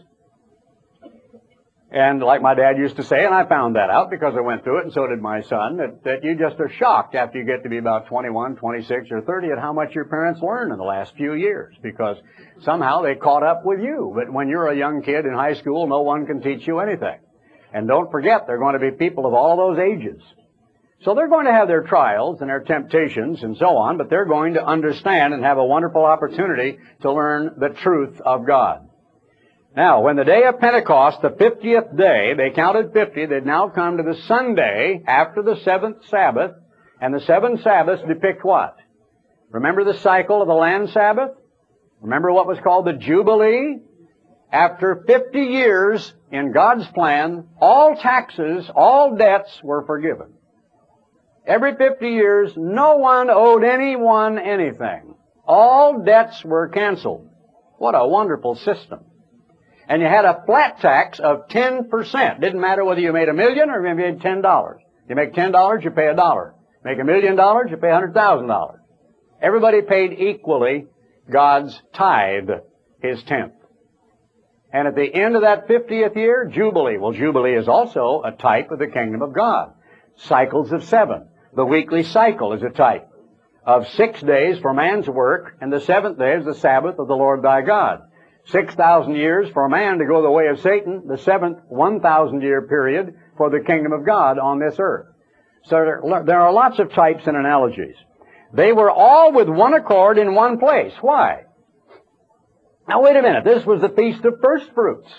And like my dad used to say, and I found that out because I went through it, and so did my son, that, that you just are shocked after you get to be about twenty-one, twenty-six, or thirty at how much your parents learned in the last few years, because somehow they caught up with you. But when you're a young kid in high school, no one can teach you anything. And don't forget, they're going to be people of all those ages. So they're going to have their trials and their temptations and so on, but they're going to understand and have a wonderful opportunity to learn the truth of God. Now, when the day of Pentecost, the fiftieth day, they counted fifty, they'd now come to the Sunday after the seventh Sabbath, and the seven Sabbaths depict what? Remember the cycle of the land Sabbath? Remember what was called the Jubilee? After fifty years, in God's plan, all taxes, all debts were forgiven. Every fifty years, no one owed anyone anything. All debts were canceled. What a wonderful system. And you had a flat tax of ten percent. Didn't matter whether you made a million or you made ten dollars. You make ten dollars, you pay a dollar. Make a million dollars, you pay a hundred thousand dollars. Everybody paid equally God's tithe, his tenth. And at the end of that fiftieth year, Jubilee. Well, Jubilee is also a type of the kingdom of God. Cycles of seven. The weekly cycle is a type of six days for man's work, and the seventh day is the Sabbath of the Lord thy God. Six thousand years for man to go the way of Satan, the seventh one thousand year period for the kingdom of God on this earth. So there, there are lots of types and analogies. They were all with one accord in one place. Why? Now wait a minute, this was the Feast of First Fruits.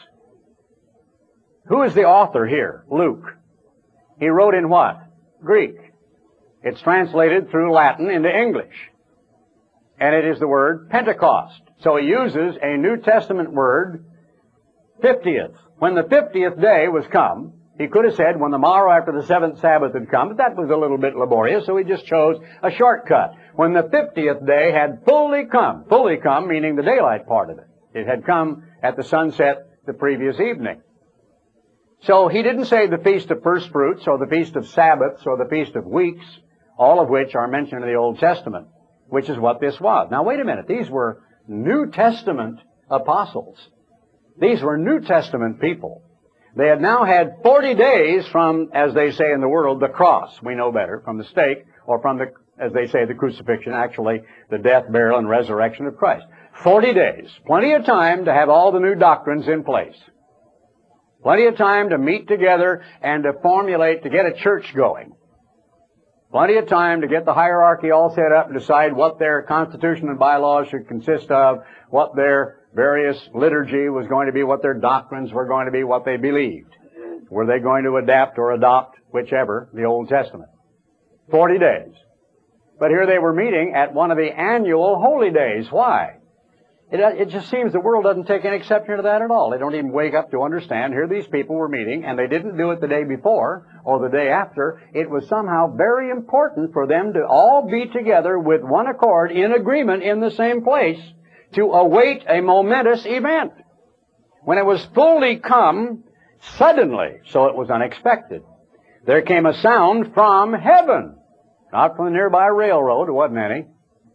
Who is the author here? Luke. He wrote in what? Greek. It's translated through Latin into English. And it is the word Pentecost. So he uses a New Testament word, fiftieth. When the fiftieth day was come, he could have said when the morrow after the seventh Sabbath had come, but that was a little bit laborious, so he just chose a shortcut. When the fiftieth day had fully come, fully come meaning the daylight part of it. It had come at the sunset the previous evening. So he didn't say the Feast of First Fruits or the Feast of Sabbaths or the Feast of Weeks, all of which are mentioned in the Old Testament, which is what this was. Now wait a minute, these were New Testament apostles. These were New Testament people. They had now had forty days from, as they say in the world, the cross. We know better, from the stake, or from the, as they say, the crucifixion, actually the death, burial, and resurrection of Christ. Forty days. Plenty of time to have all the new doctrines in place. Plenty of time to meet together and to formulate, to get a church going. Plenty of time to get the hierarchy all set up and decide what their constitution and bylaws should consist of, what their various liturgy was going to be, what their doctrines were going to be, what they believed. Were they going to adapt or adopt, whichever, the Old Testament? Forty days. But here they were meeting at one of the annual holy days. Why? It, it just seems the world doesn't take any exception to that at all. They don't even wake up to understand. Here these people were meeting, and they didn't do it the day before or the day after. It was somehow very important for them to all be together with one accord, in agreement, in the same place, to await a momentous event. When it was fully come, suddenly, so it was unexpected, there came a sound from heaven. Not from the nearby railroad, there wasn't any.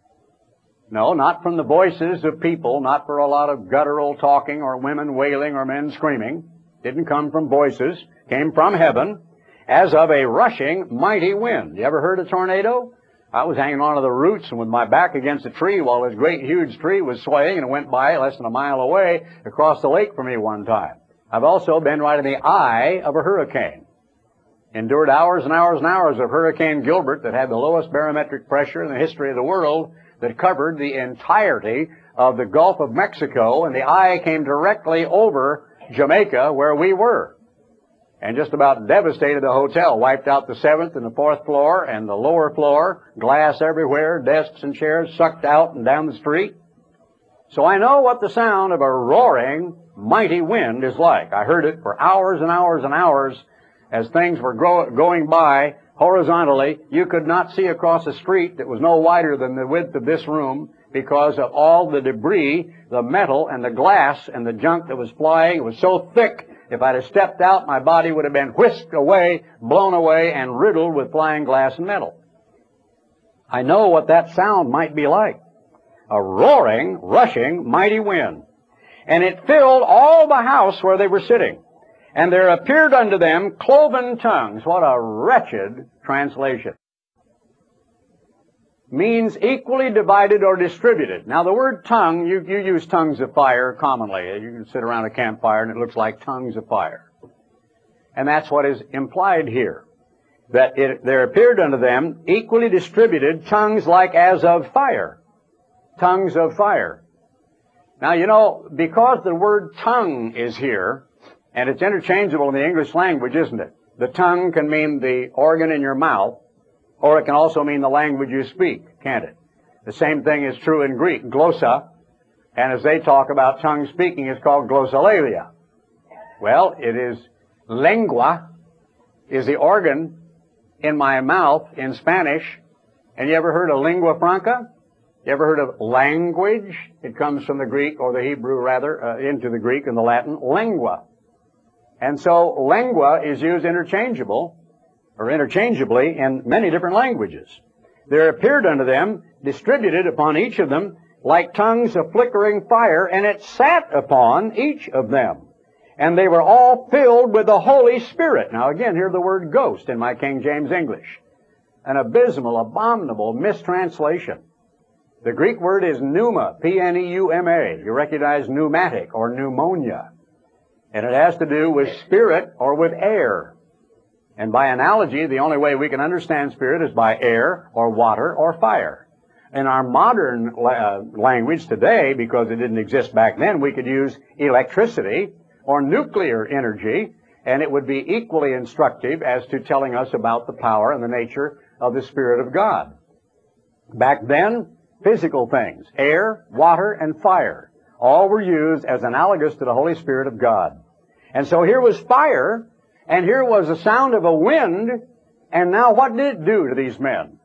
No, not from the voices of people, not for a lot of guttural talking or women wailing or men screaming. Didn't come from voices. Came from heaven as of a rushing mighty wind. You ever heard a tornado? I was hanging onto the roots and with my back against a tree while this great huge tree was swaying, and it went by less than a mile away across the lake from me one time. I've also been right in the eye of a hurricane. Endured hours and hours and hours of Hurricane Gilbert that had the lowest barometric pressure in the history of the world, that covered the entirety of the Gulf of Mexico, and the eye came directly over Jamaica where we were. And just about devastated the hotel, wiped out the seventh and the fourth floor and the lower floor, glass everywhere, desks and chairs sucked out and down the street. So I know what the sound of a roaring, mighty wind is like. I heard it for hours and hours and hours as things were grow- going by horizontally. You could not see across a street that was no wider than the width of this room because of all the debris, the metal and the glass and the junk that was flying. It was so thick, if I'd have stepped out, my body would have been whisked away, blown away, and riddled with flying glass and metal. I know what that sound might be like. a roaring, rushing, mighty wind. And it filled all the house where they were sitting. And there appeared unto them cloven tongues. What a wretched translation. Means equally divided or distributed. Now the word tongue, you, you use tongues of fire commonly. You can sit around a campfire and it looks like tongues of fire. And that's what is implied here. That it, there appeared unto them equally distributed tongues like as of fire. Tongues of fire. Now you know, because the word tongue is here, and it's interchangeable in the English language, isn't it? The tongue can mean the organ in your mouth, or it can also mean the language you speak, can't it? The same thing is true in Greek, glossa, and as they talk about tongue speaking, it's called glossolalia. Well, it is lengua, is the organ in my mouth in Spanish. And you ever heard of lingua franca? You ever heard of language? It comes from the Greek, or the Hebrew rather, uh, into the Greek and the Latin, lingua. And so lingua is used interchangeable, or interchangeably in many different languages. There appeared unto them, distributed upon each of them, like tongues of flickering fire, and it sat upon each of them. And they were all filled with the Holy Spirit. Now again, hear the word ghost in my King James English. An abysmal, abominable mistranslation. The Greek word is pneuma, P N E U M A. You recognize pneumatic or pneumonia. And it has to do with spirit or with air. And by analogy, the only way we can understand spirit is by air or water or fire. In our modern uh, language today, because it didn't exist back then, we could use electricity or nuclear energy, and it would be equally instructive as to telling us about the power and the nature of the Spirit of God. Back then, physical things, air, water, and fire, all were used as analogous to the Holy Spirit of God. And so here was fire, and here was the sound of a wind, and now what did it do to these men?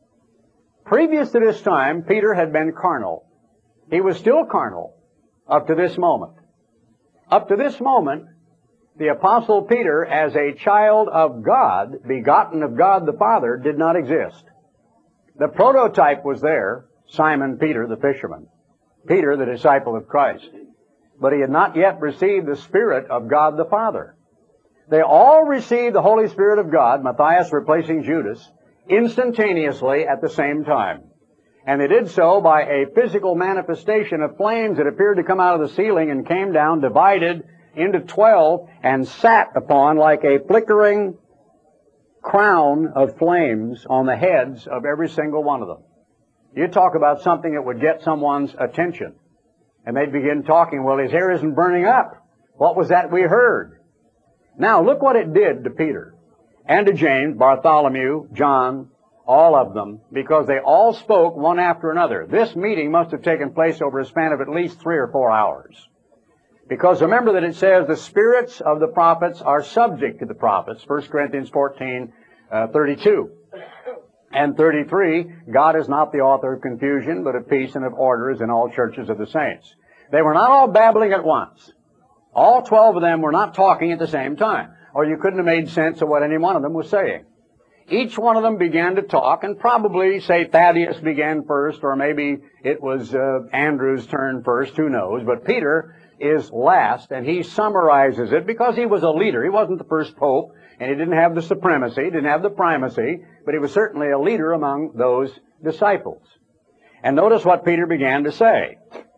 Previous to this time, Peter had been carnal. He was still carnal up to this moment. Up to this moment, the Apostle Peter, as a child of God, begotten of God the Father, did not exist. The prototype was there, Simon Peter the fisherman, Peter the disciple of Christ. But he had not yet received the Spirit of God the Father. They all received the Holy Spirit of God, Matthias replacing Judas, instantaneously at the same time. And they did so by a physical manifestation of flames that appeared to come out of the ceiling and came down, divided into twelve, and sat upon like a flickering crown of flames on the heads of every single one of them. You talk about something that would get someone's attention. And they'd begin talking, well, his hair isn't burning up. What was that we heard? Now, look what it did to Peter and to James, Bartholomew, John, all of them, because they all spoke one after another. This meeting must have taken place over a span of at least three or four hours. Because remember that it says the spirits of the prophets are subject to the prophets, First Corinthians fourteen, uh, thirty-two. And thirty-three, God is not the author of confusion, but of peace and of order as in all churches of the saints. They were not all babbling at once. All twelve of them were not talking at the same time, or you couldn't have made sense of what any one of them was saying. Each one of them began to talk, and probably, say, Thaddeus began first, or maybe it was uh, Andrew's turn first, who knows. But Peter is last, and he summarizes it because he was a leader. He wasn't the first pope, and he didn't have the supremacy, didn't have the primacy, but he was certainly a leader among those disciples. And notice what Peter began to say.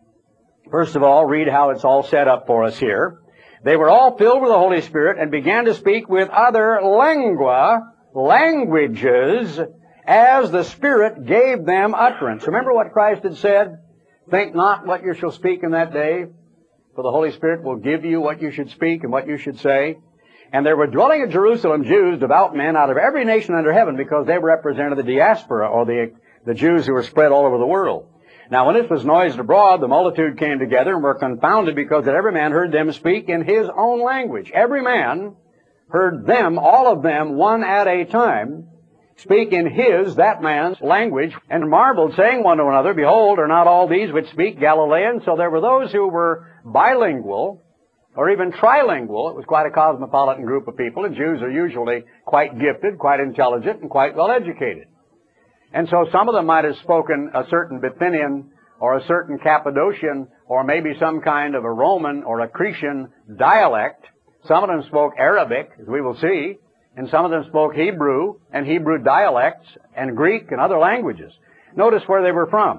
First of all, read how it's all set up for us here. They were all filled with the Holy Spirit and began to speak with other lingua, languages, as the Spirit gave them utterance. Remember what Christ had said? Think not what you shall speak in that day, for the Holy Spirit will give you what you should speak and what you should say. And there were dwelling in Jerusalem Jews, devout men, out of every nation under heaven, because they represented the diaspora, or the, the Jews who were spread all over the world. Now when this was noised abroad, the multitude came together and were confounded, because that every man heard them speak in his own language. Every man heard them, all of them, one at a time, speak in his, that man's, language, and marveled, saying one to another, Behold, are not all these which speak Galileans? So there were those who were bilingual, or even trilingual. It was quite a cosmopolitan group of people, and Jews are usually quite gifted, quite intelligent, and quite well educated. And so some of them might have spoken a certain Bithynian or a certain Cappadocian, or maybe some kind of a Roman or a Cretan dialect. Some of them spoke Arabic, as we will see, and some of them spoke Hebrew and Hebrew dialects and Greek and other languages. Notice where they were from.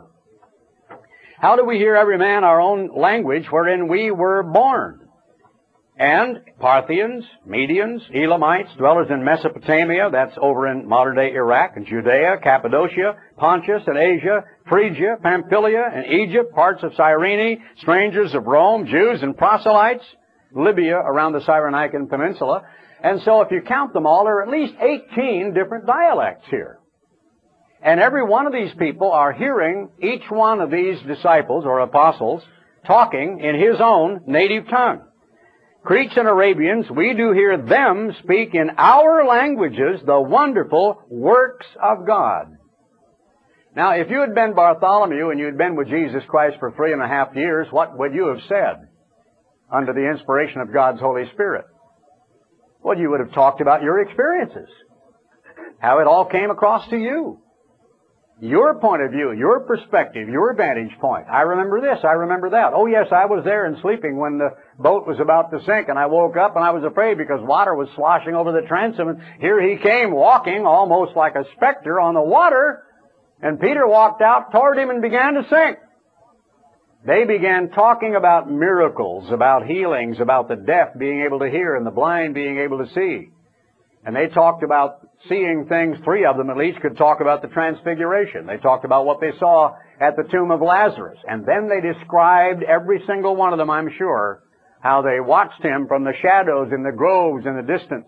How do we hear every man our own language wherein we were born? And Parthians, Medians, Elamites, dwellers in Mesopotamia, that's over in modern-day Iraq and Judea, Cappadocia, Pontus and Asia, Phrygia, Pamphylia and Egypt, parts of Cyrene, strangers of Rome, Jews and proselytes, Libya around the Cyrenaican Peninsula. And so if you count them all, there are at least eighteen different dialects here. And every one of these people are hearing each one of these disciples or apostles talking in his own native tongue. Cretes and Arabians, we do hear them speak in our languages the wonderful works of God. Now, if you had been Bartholomew and you had been with Jesus Christ for three and a half years, what would you have said under the inspiration of God's Holy Spirit? Well, you would have talked about your experiences, how it all came across to you. Your point of view, your perspective, your vantage point. I remember this, I remember that. Oh yes, I was there and sleeping when the boat was about to sink, and I woke up and I was afraid because water was sloshing over the transom, and here he came walking almost like a specter on the water, and Peter walked out toward him and began to sink. They began talking about miracles, about healings, about the deaf being able to hear and the blind being able to see. And they talked about seeing things. Three of them at least could talk about the transfiguration. They talked about what they saw at the tomb of Lazarus. And then they described, every single one of them, I'm sure, how they watched him from the shadows in the groves in the distance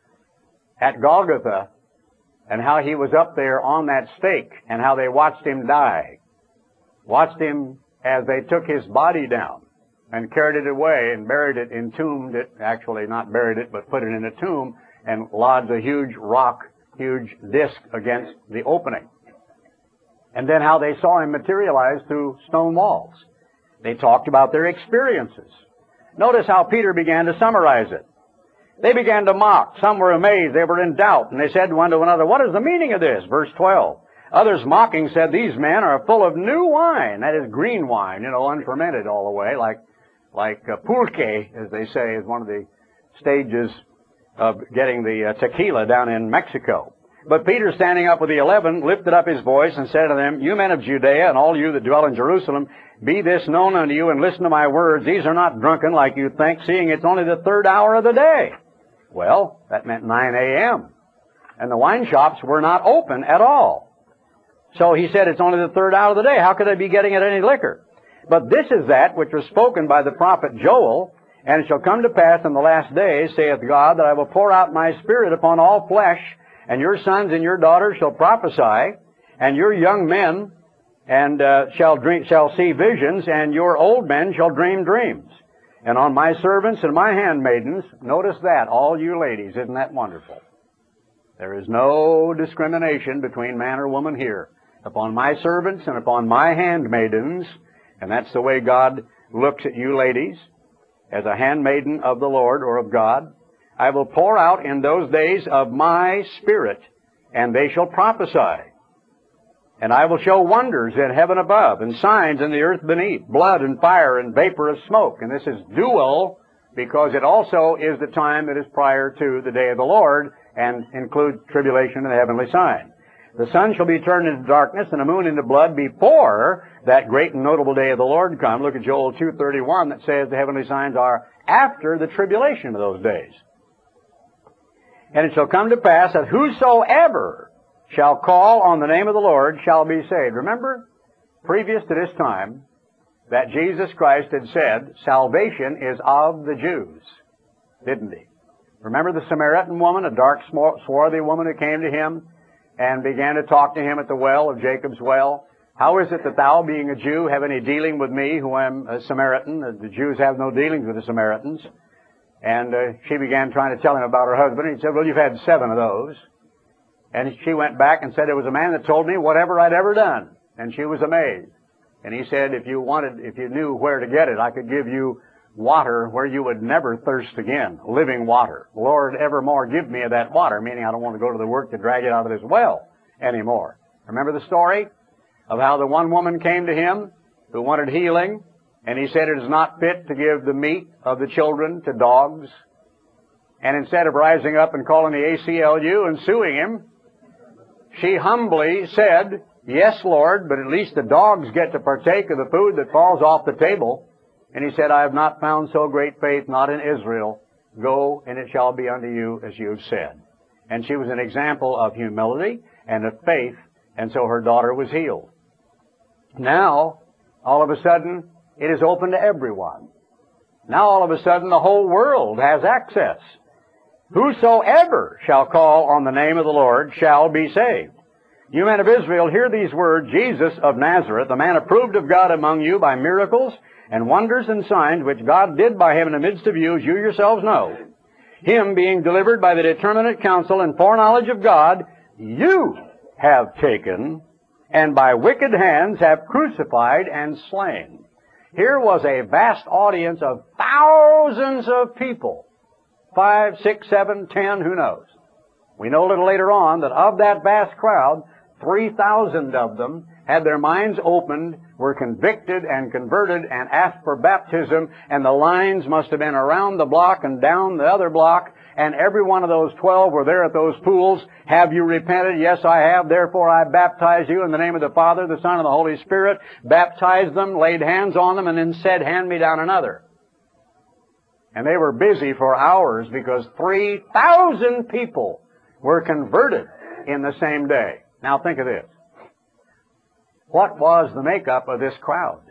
at Golgotha, and how he was up there on that stake, and how they watched him die. Watched him as they took his body down and carried it away and buried it, entombed it, actually not buried it, but put it in a tomb, and lodged a huge rock, huge disc against the opening. And then how they saw him materialize through stone walls. They talked about their experiences. Notice how Peter began to summarize it. They began to mock. Some were amazed. They were in doubt. And they said one to another, "What is the meaning of this?" Verse twelve. Others mocking said, "These men are full of new wine." That is green wine, you know, unfermented all the way, like, like uh, pulque, as they say, is one of the stages of getting the uh, tequila down in Mexico. But Peter, standing up with the eleven, lifted up his voice and said to them, "You men of Judea, and all you that dwell in Jerusalem, be this known unto you, and listen to my words. These are not drunken like you think, seeing it's only the third hour of the day." Well, that meant nine a.m. And the wine shops were not open at all. So he said, it's only the third hour of the day. How could they be getting at any liquor? But this is that which was spoken by the prophet Joel. "And it shall come to pass in the last days, saith God, that I will pour out my Spirit upon all flesh, and your sons and your daughters shall prophesy, and your young men and uh, shall dream, shall see visions, and your old men shall dream dreams. And on my servants and my handmaidens," notice that, all you ladies, isn't that wonderful? There is no discrimination between man or woman here. "Upon my servants and upon my handmaidens," and that's the way God looks at you ladies, as a handmaiden of the Lord or of God, "I will pour out in those days of my Spirit, and they shall prophesy. And I will show wonders in heaven above, and signs in the earth beneath, blood and fire and vapor of smoke." And this is dual, because it also is the time that is prior to the day of the Lord, and includes tribulation and the heavenly sign. "The sun shall be turned into darkness, and the moon into blood, before that great and notable day of the Lord come." Look at Joel two thirty-one, that says the heavenly signs are after the tribulation of those days. "And it shall come to pass that whosoever shall call on the name of the Lord shall be saved." Remember, previous to this time, that Jesus Christ had said, salvation is of the Jews, didn't he? Remember the Samaritan woman, a dark, swarthy woman who came to him and began to talk to him at the well of Jacob's well? "How is it that thou, being a Jew, have any dealing with me, who am a Samaritan?" The Jews have no dealings with the Samaritans. And uh, she began trying to tell him about her husband. And he said, "Well, you've had seven of those." And she went back and said, "There was a man that told me whatever I'd ever done." And she was amazed. And he said, if you wanted, if you knew where to get it, I could give you water where you would never thirst again, living water. "Lord, evermore give me of that water," meaning I don't want to go to the work to drag it out of this well anymore. Remember the story of how the one woman came to him who wanted healing, and he said it is not fit to give the meat of the children to dogs. And instead of rising up and calling the A C L U and suing him, she humbly said, yes, Lord, but at least the dogs get to partake of the food that falls off the table. And he said, I have not found so great faith, not in Israel. Go, and it shall be unto you as you have said. And she was an example of humility and of faith, and so her daughter was healed. Now, all of a sudden, it is open to everyone. Now, all of a sudden, the whole world has access. Whosoever shall call on the name of the Lord shall be saved. You men of Israel, hear these words, Jesus of Nazareth, a man approved of God among you by miracles and wonders and signs which God did by him in the midst of you, as you yourselves know. Him being delivered by the determinate counsel and foreknowledge of God, you have taken, and by wicked hands have crucified and slain. Here was a vast audience of thousands of people. Five, six, seven, ten, who knows? We know a little later on that of that vast crowd, three thousand of them had their minds opened, were convicted and converted and asked for baptism, and the lines must have been around the block and down the other block, and every one of those twelve were there at those pools. Have you repented? Yes, I have. Therefore, I baptize you in the name of the Father, the Son, and the Holy Spirit. Baptized them, laid hands on them, and then said, hand me down another. And they were busy for hours because three thousand people were converted in the same day. Now think of this. What was the makeup of this crowd?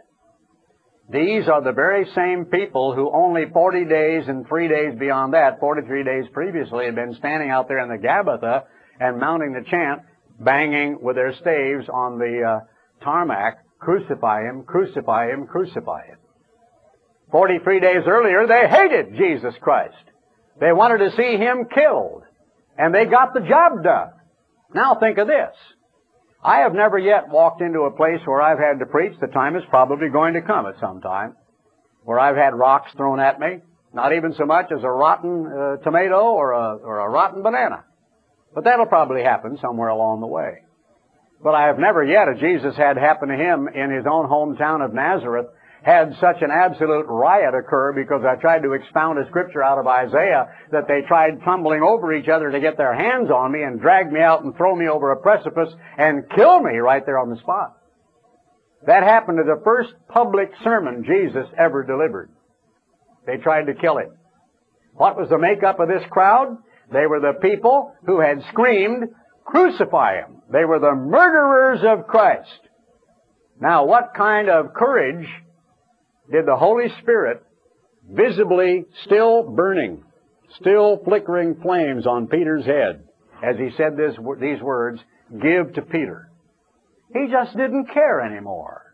These are the very same people who only forty days and three days beyond that, forty-three days previously, had been standing out there in the Gabbatha and mounting the chant, banging with their staves on the uh, tarmac, crucify him, crucify him, crucify him. Forty-three days earlier, they hated Jesus Christ. They wanted to see him killed. And they got the job done. Now think of this. I have never yet walked into a place where I've had to preach. The time is probably going to come at some time, where I've had rocks thrown at me, not even so much as a rotten uh, tomato or a, or a rotten banana. But that'll probably happen somewhere along the way. But I have never yet, as Jesus had happen to him in his own hometown of Nazareth, had such an absolute riot occur because I tried to expound a scripture out of Isaiah that they tried tumbling over each other to get their hands on me and drag me out and throw me over a precipice and kill me right there on the spot. That happened to the first public sermon Jesus ever delivered. They tried to kill him. What was the makeup of this crowd? They were the people who had screamed, crucify him. They were the murderers of Christ. Now, what kind of courage did the Holy Spirit, visibly still burning, still flickering flames on Peter's head, as he said this, these words, give to Peter? He just didn't care anymore.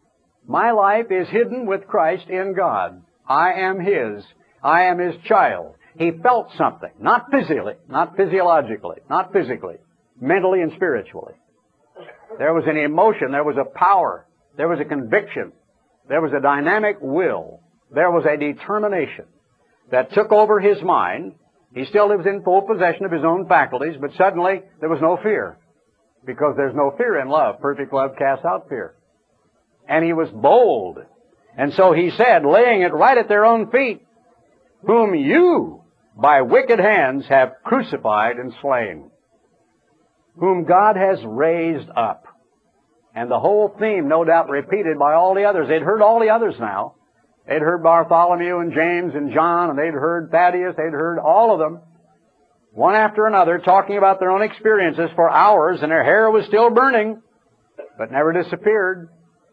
My life is hidden with Christ in God. I am His. I am His child. He felt something, not physically, not physiologically, not physically, mentally and spiritually. There was an emotion, there was a power, there was a conviction. There was a dynamic will. There was a determination that took over his mind. He still lives in full possession of his own faculties, but suddenly there was no fear. Because there's no fear in love. Perfect love casts out fear. And he was bold. And so he said, laying it right at their own feet, whom you by wicked hands have crucified and slain, whom God has raised up. And the whole theme, no doubt, repeated by all the others. They'd heard all the others now. They'd heard Bartholomew and James and John, and they'd heard Thaddeus. They'd heard all of them, one after another, talking about their own experiences for hours, and their hair was still burning, but never disappeared.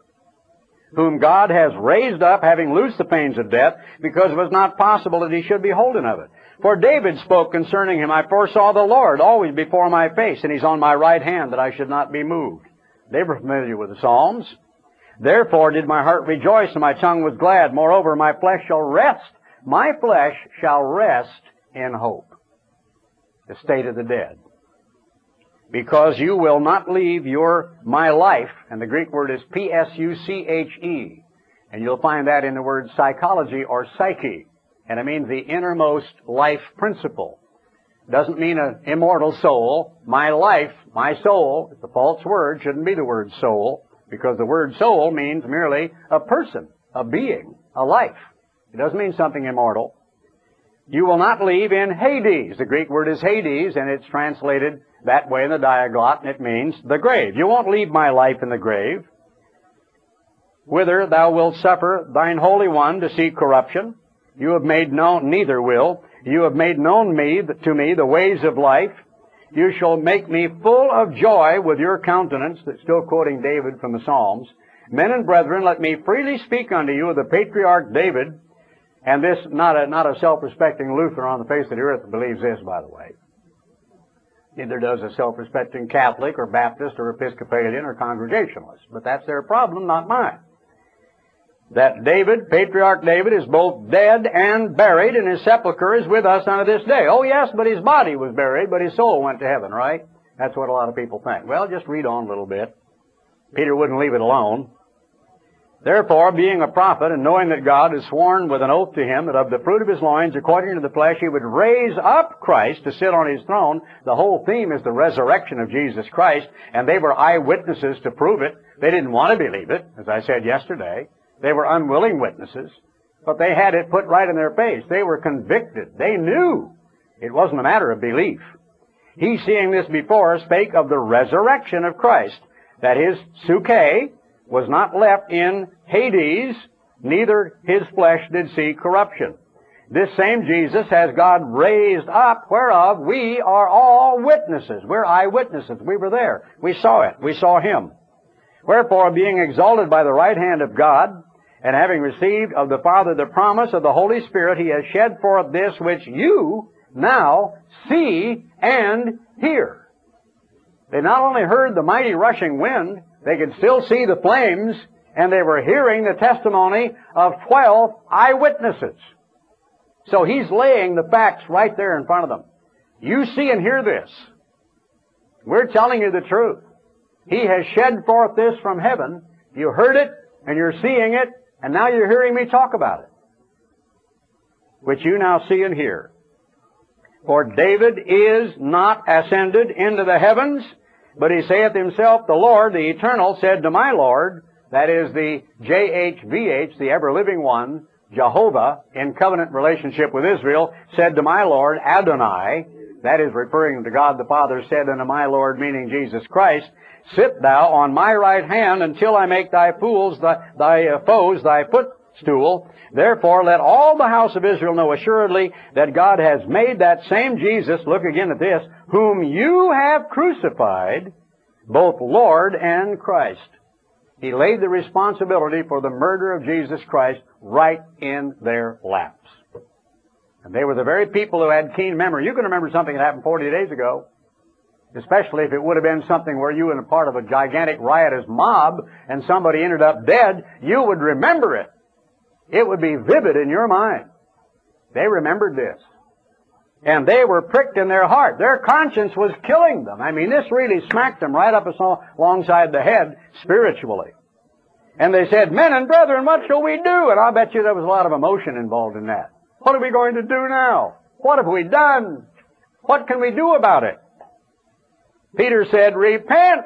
Whom God has raised up, having loosed the pains of death, because it was not possible that he should be holden of it. For David spoke concerning him, I foresaw the Lord always before my face, and he's on my right hand, that I should not be moved. They were familiar with the Psalms. Therefore did my heart rejoice, and my tongue was glad. Moreover, my flesh shall rest. My flesh shall rest in hope. The state of the dead. Because you will not leave your, my life, and the Greek word is P S U C H E. And you'll find that in the word psychology or psyche. And it means the innermost life principle. Doesn't mean an immortal soul. My life, my soul, it's a false word, shouldn't be the word soul. because the word soul means merely a person, a being, a life. It doesn't mean something immortal. You will not leave in Hades. The Greek word is Hades, and it's translated that way in the Diaglott, and it means the grave. You won't leave my life in the grave, whither thou wilt suffer thine Holy One to see corruption. You have made known, neither will, you have made known me to me the ways of life. You shall make me full of joy with your countenance. That's still quoting David from the Psalms. Men and brethren, let me freely speak unto you of the patriarch David. And this, not a, not a self-respecting Lutheran on the face of the earth believes this, by the way. Neither does a self-respecting Catholic or Baptist or Episcopalian or Congregationalist. But that's their problem, not mine. That David, patriarch David, is both dead and buried, and his sepulchre is with us unto this day. Oh yes, but his body was buried, but his soul went to heaven, right? That's what a lot of people think. Well, just read on a little bit. Peter wouldn't leave it alone. Therefore, being a prophet, and knowing that God has sworn with an oath to him that of the fruit of his loins, according to the flesh, he would raise up Christ to sit on his throne. The whole theme is the resurrection of Jesus Christ, and they were eyewitnesses to prove it. They didn't want to believe it, as I said yesterday. They were unwilling witnesses, but they had it put right in their face. They were convicted. They knew. It wasn't a matter of belief. He, seeing this before, spake of the resurrection of Christ, that his psuche was not left in Hades, neither his flesh did see corruption. This same Jesus has God raised up, whereof we are all witnesses. We're eyewitnesses. We were there. We saw it. We saw him. Wherefore, being exalted by the right hand of God, and having received of the Father the promise of the Holy Spirit, he has shed forth this which you now see and hear. They not only heard the mighty rushing wind, they could still see the flames, and they were hearing the testimony of twelve eyewitnesses. So he's laying the facts right there in front of them. You see and hear this. We're telling you the truth. He has shed forth this from heaven. You heard it, and you're seeing it, and now you're hearing me talk about it, which you now see and hear. For David is not ascended into the heavens, but he saith himself, the Lord, the Eternal, said to my Lord, that is the J H V H, the ever-living one, Jehovah, in covenant relationship with Israel, said to my Lord, Adonai, that is referring to God the Father, said unto my Lord, meaning Jesus Christ, sit thou on my right hand until I make thy fools, thy, thy uh, foes, thy footstool. Therefore, let all the house of Israel know assuredly that God has made that same Jesus, look again at this, whom you have crucified, both Lord and Christ. He laid the responsibility for the murder of Jesus Christ right in their laps. And they were the very people who had keen memory. You can remember something that happened forty days ago. Especially if it would have been something where you were a part of a gigantic riotous mob and somebody ended up dead, you would remember it. It would be vivid in your mind. They remembered this. And they were pricked in their heart. Their conscience was killing them. I mean, this really smacked them right up alongside the head spiritually. And they said, men and brethren, what shall we do? And I'll bet you there was a lot of emotion involved in that. What are we going to do now? What have we done? What can we do about it? Peter said, repent.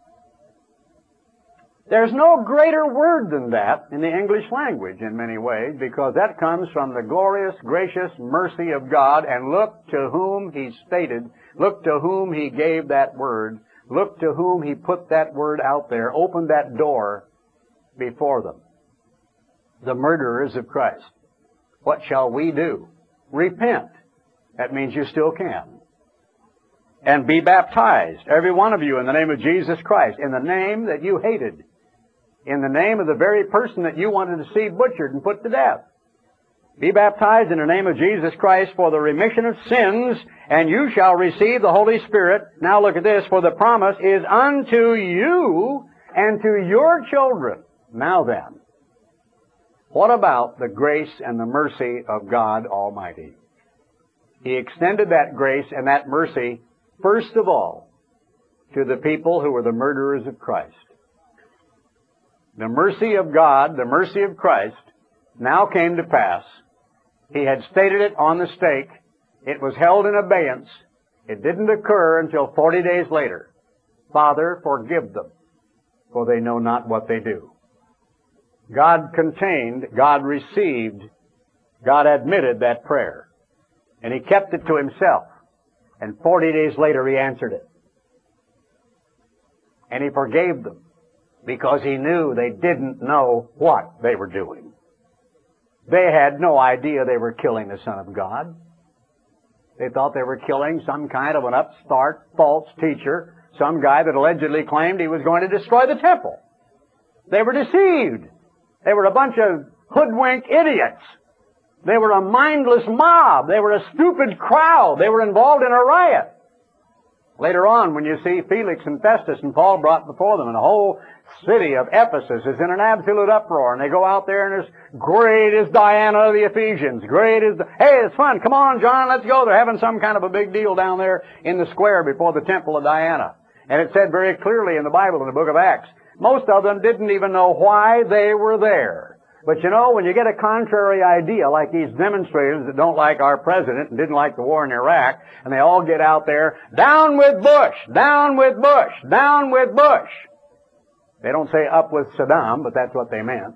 There's no greater word than that in the English language in many ways, because that comes from the glorious, gracious mercy of God, and look to whom He stated, look to whom He gave that word, look to whom He put that word out there, opened that door before them. The murderers of Christ. What shall we do? Repent. That means you still can. And be baptized, every one of you, in the name of Jesus Christ, in the name that you hated, in the name of the very person that you wanted to see butchered and put to death. Be baptized in the name of Jesus Christ for the remission of sins, and you shall receive the Holy Spirit. Now look at this, for the promise is unto you and to your children. Now then, what about the grace and the mercy of God Almighty? He extended that grace and that mercy first of all, to the people who were the murderers of Christ. The mercy of God, the mercy of Christ, now came to pass. He had stated it on the stake. It was held in abeyance. It didn't occur until forty days later. Father, forgive them, for they know not what they do. God contained, God received, God admitted that prayer. And He kept it to Himself. And forty days later He answered it. And He forgave them because He knew they didn't know what they were doing. They had no idea they were killing the Son of God. They thought they were killing some kind of an upstart, false teacher, some guy that allegedly claimed he was going to destroy the temple. They were deceived. They were a bunch of hoodwink idiots. They were a mindless mob. They were a stupid crowd. They were involved in a riot. Later on, when you see Felix and Festus and Paul brought before them, and the whole city of Ephesus is in an absolute uproar, and they go out there and there's, great is Diana of the Ephesians, great is the, hey, it's fun, come on, John, let's go. They're having some kind of a big deal down there in the square before the temple of Diana. And it said very clearly in the Bible, in the book of Acts, most of them didn't even know why they were there. But you know, when you get a contrary idea, like these demonstrators that don't like our president and didn't like the war in Iraq, and they all get out there, down with Bush, down with Bush, down with Bush. They don't say up with Saddam, but that's what they meant.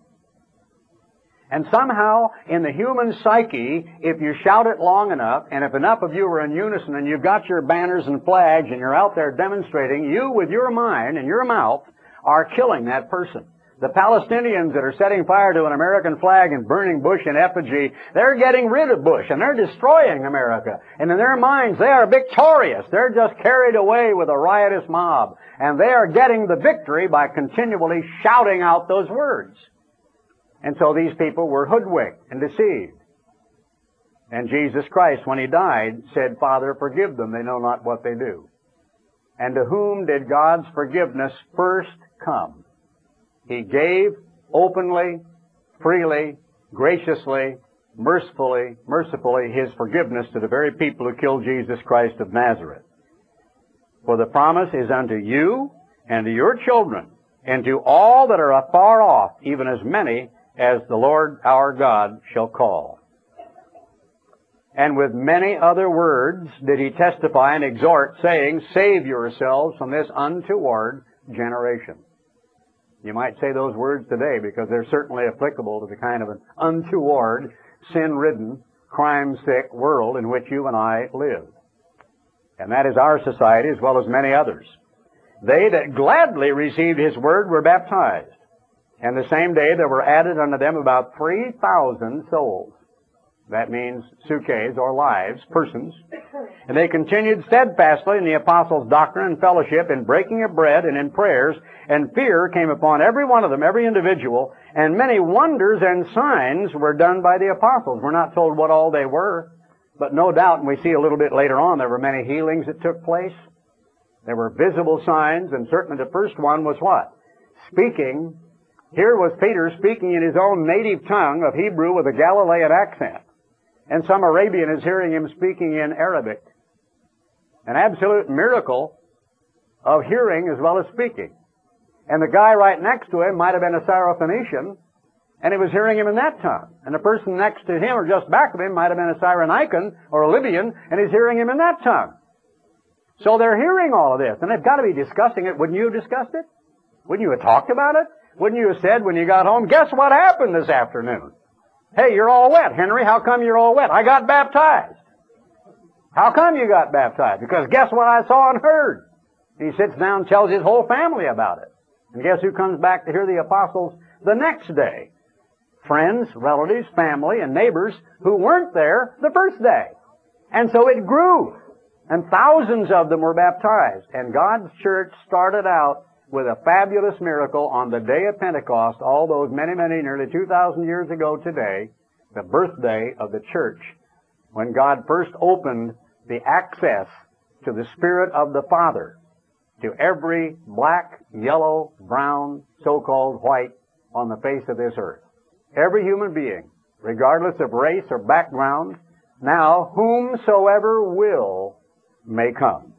And somehow, in the human psyche, if you shout it long enough, and if enough of you are in unison, and you've got your banners and flags, and you're out there demonstrating, you with your mind and your mouth are killing that person. The Palestinians that are setting fire to an American flag and burning Bush in effigy, they're getting rid of Bush and they're destroying America. And in their minds, they are victorious. They're just carried away with a riotous mob. And they are getting the victory by continually shouting out those words. And so these people were hoodwinked and deceived. And Jesus Christ, when He died, said, Father, forgive them. They know not what they do. And to whom did God's forgiveness first come? He gave openly, freely, graciously, mercifully, mercifully His forgiveness to the very people who killed Jesus Christ of Nazareth. For the promise is unto you and to your children and to all that are afar off, even as many as the Lord our God shall call. And with many other words did He testify and exhort, saying, Save yourselves from this untoward generation. You might say those words today because they're certainly applicable to the kind of an untoward, sin-ridden, crime-sick world in which you and I live. And that is our society as well as many others. They that gladly received His word were baptized. And the same day there were added unto them about three thousand souls. That means sukkahs or lives, persons. And they continued steadfastly in the apostles' doctrine and fellowship, in breaking of bread and in prayers, and fear came upon every one of them, every individual, and many wonders and signs were done by the apostles. We're not told what all they were, but no doubt, and we see a little bit later on, there were many healings that took place. There were visible signs, and certainly the first one was what? Speaking. Here was Peter speaking in his own native tongue of Hebrew with a Galilean accent. And some Arabian is hearing him speaking in Arabic. An absolute miracle of hearing as well as speaking. And the guy right next to him might have been a Syrophoenician, and he was hearing him in that tongue. And the person next to him or just back of him might have been a Cyrenaican or a Libyan, and he's hearing him in that tongue. So they're hearing all of this, and they've got to be discussing it. Wouldn't you have discussed it? Wouldn't you have talked about it? Wouldn't you have said when you got home, guess what happened this afternoon? Hey, you're all wet, Henry. How come you're all wet? I got baptized. How come you got baptized? Because guess what I saw and heard? He sits down and tells his whole family about it. And guess who comes back to hear the apostles the next day? Friends, relatives, family, and neighbors who weren't there the first day. And so it grew. And thousands of them were baptized. And God's church started out with a fabulous miracle on the day of Pentecost, all those many, many, nearly two thousand years ago today, the birthday of the church, when God first opened the access to the Spirit of the Father to every black, yellow, brown, so-called white on the face of this earth. Every human being, regardless of race or background, now whomsoever will may come.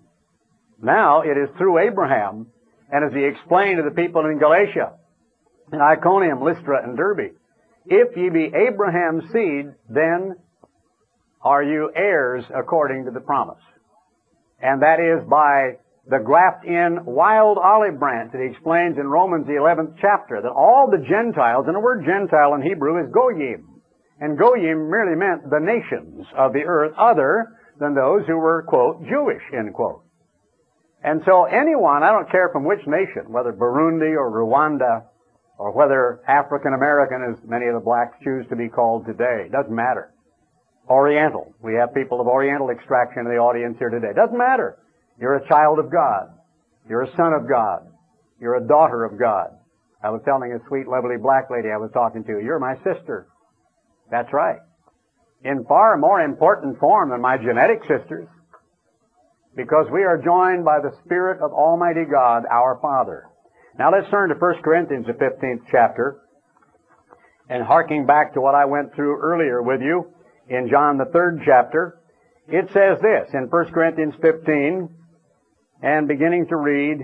Now it is through Abraham. And as he explained to the people in Galatia, in Iconium, Lystra, and Derbe, if ye be Abraham's seed, then are you heirs according to the promise. And that is by the graft-in wild olive branch that he explains in Romans the eleventh chapter, that all the Gentiles, and the word Gentile in Hebrew is goyim, and goyim merely meant the nations of the earth other than those who were, quote, Jewish, end quote. And so anyone, I don't care from which nation, whether Burundi or Rwanda, or whether African American, as many of the blacks choose to be called today, doesn't matter. Oriental. We have people of Oriental extraction in the audience here today. Doesn't matter. You're a child of God. You're a son of God. You're a daughter of God. I was telling a sweet, lovely black lady I was talking to, you're my sister. That's right. In far more important form than my genetic sisters, because we are joined by the Spirit of Almighty God, our Father. Now let's turn to First Corinthians, the fifteenth chapter, and harking back to what I went through earlier with you in John, the third chapter. It says this in First Corinthians fifteen, and beginning to read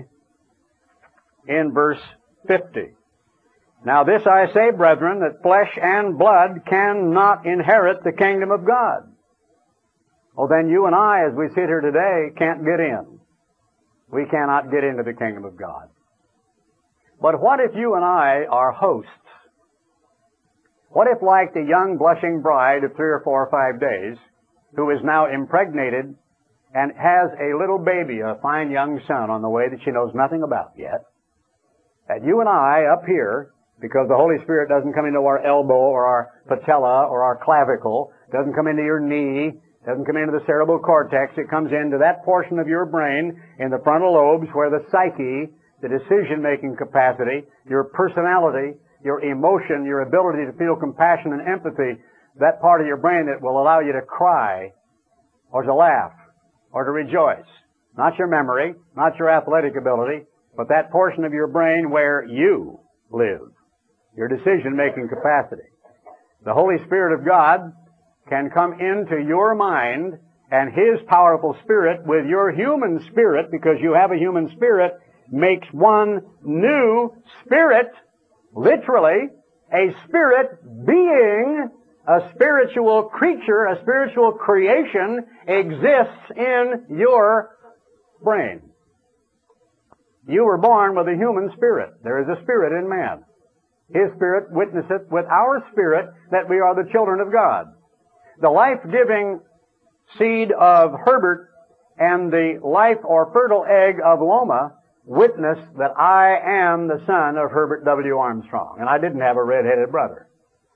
in verse fifty. Now this I say, brethren, that flesh and blood cannot inherit the kingdom of God. Oh, then you and I, as we sit here today, can't get in. We cannot get into the kingdom of God. But what if you and I are hosts? What if, like the young blushing bride of three or four or five days, who is now impregnated and has a little baby, a fine young son, on the way that she knows nothing about yet, that you and I up here, because the Holy Spirit doesn't come into our elbow or our patella or our clavicle, doesn't come into your knee, doesn't come into the cerebral cortex, it comes into that portion of your brain in the frontal lobes where the psyche, the decision-making capacity, your personality, your emotion, your ability to feel compassion and empathy, that part of your brain that will allow you to cry or to laugh or to rejoice. Not your memory, not your athletic ability, but that portion of your brain where you live, your decision-making capacity. The Holy Spirit of God can come into your mind, and His powerful Spirit with your human spirit, because you have a human spirit, makes one new spirit, literally, a spirit being, a spiritual creature, a spiritual creation exists in your brain. You were born with a human spirit. There is a spirit in man. His Spirit witnesseth with our spirit that we are the children of God. The life-giving seed of Herbert and the life or fertile egg of Loma witness that I am the son of Herbert W. Armstrong. And I didn't have a red-headed brother.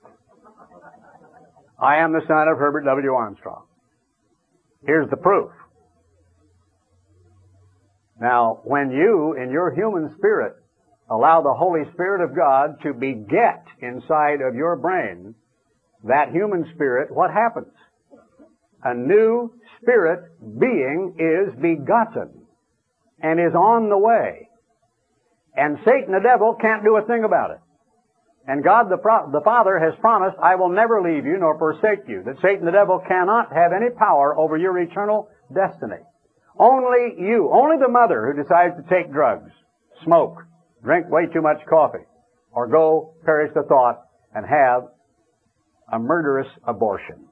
I am the son of Herbert W. Armstrong. Here's the proof. Now, when you, in your human spirit, allow the Holy Spirit of God to beget inside of your brain that human spirit, what happens? A new spirit being is begotten and is on the way. And Satan the devil can't do a thing about it. And God the, Pro- the Father has promised, I will never leave you nor forsake you. That Satan the devil cannot have any power over your eternal destiny. Only you, only the mother who decides to take drugs, smoke, drink way too much coffee, or go, perish the thought, and have a murderous abortion.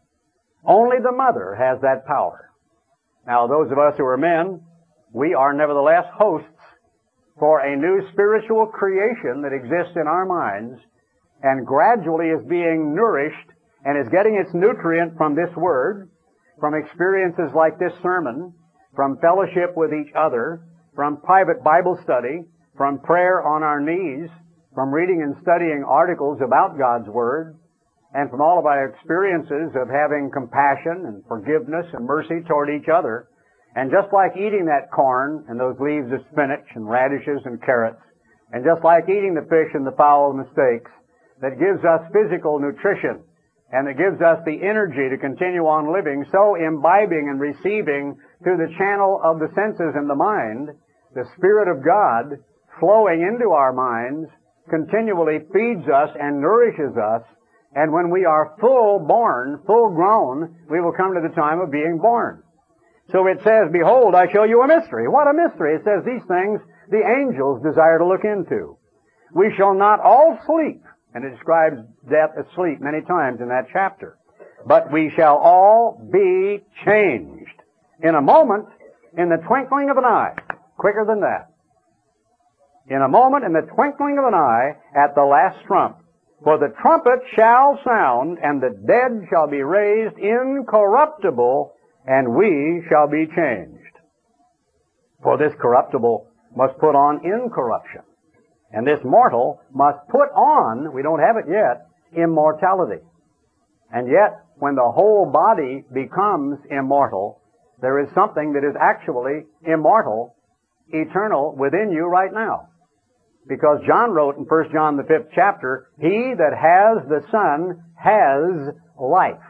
Only the mother has that power. Now, those of us who are men, we are nevertheless hosts for a new spiritual creation that exists in our minds and gradually is being nourished and is getting its nutrient from this Word, from experiences like this sermon, from fellowship with each other, from private Bible study, from prayer on our knees, from reading and studying articles about God's Word, and from all of our experiences of having compassion and forgiveness and mercy toward each other. And just like eating that corn and those leaves of spinach and radishes and carrots, and just like eating the fish and the fowl and the steaks, that gives us physical nutrition and that gives us the energy to continue on living, so imbibing and receiving through the channel of the senses and the mind, the Spirit of God flowing into our minds continually feeds us and nourishes us. And when we are full born, full grown, we will come to the time of being born. So it says, behold, I show you a mystery. What a mystery? It says these things the angels desire to look into. We shall not all sleep. And it describes death as sleep many times in that chapter. But we shall all be changed. In a moment, in the twinkling of an eye. Quicker than that. In a moment, in the twinkling of an eye, at the last trump. For the trumpet shall sound, and the dead shall be raised incorruptible, and we shall be changed. For this corruptible must put on incorruption, and this mortal must put on, we don't have it yet, immortality. And yet, when the whole body becomes immortal, there is something that is actually immortal, eternal within you right now. Because John wrote in First John the fifth chapter, he that has the Son has life.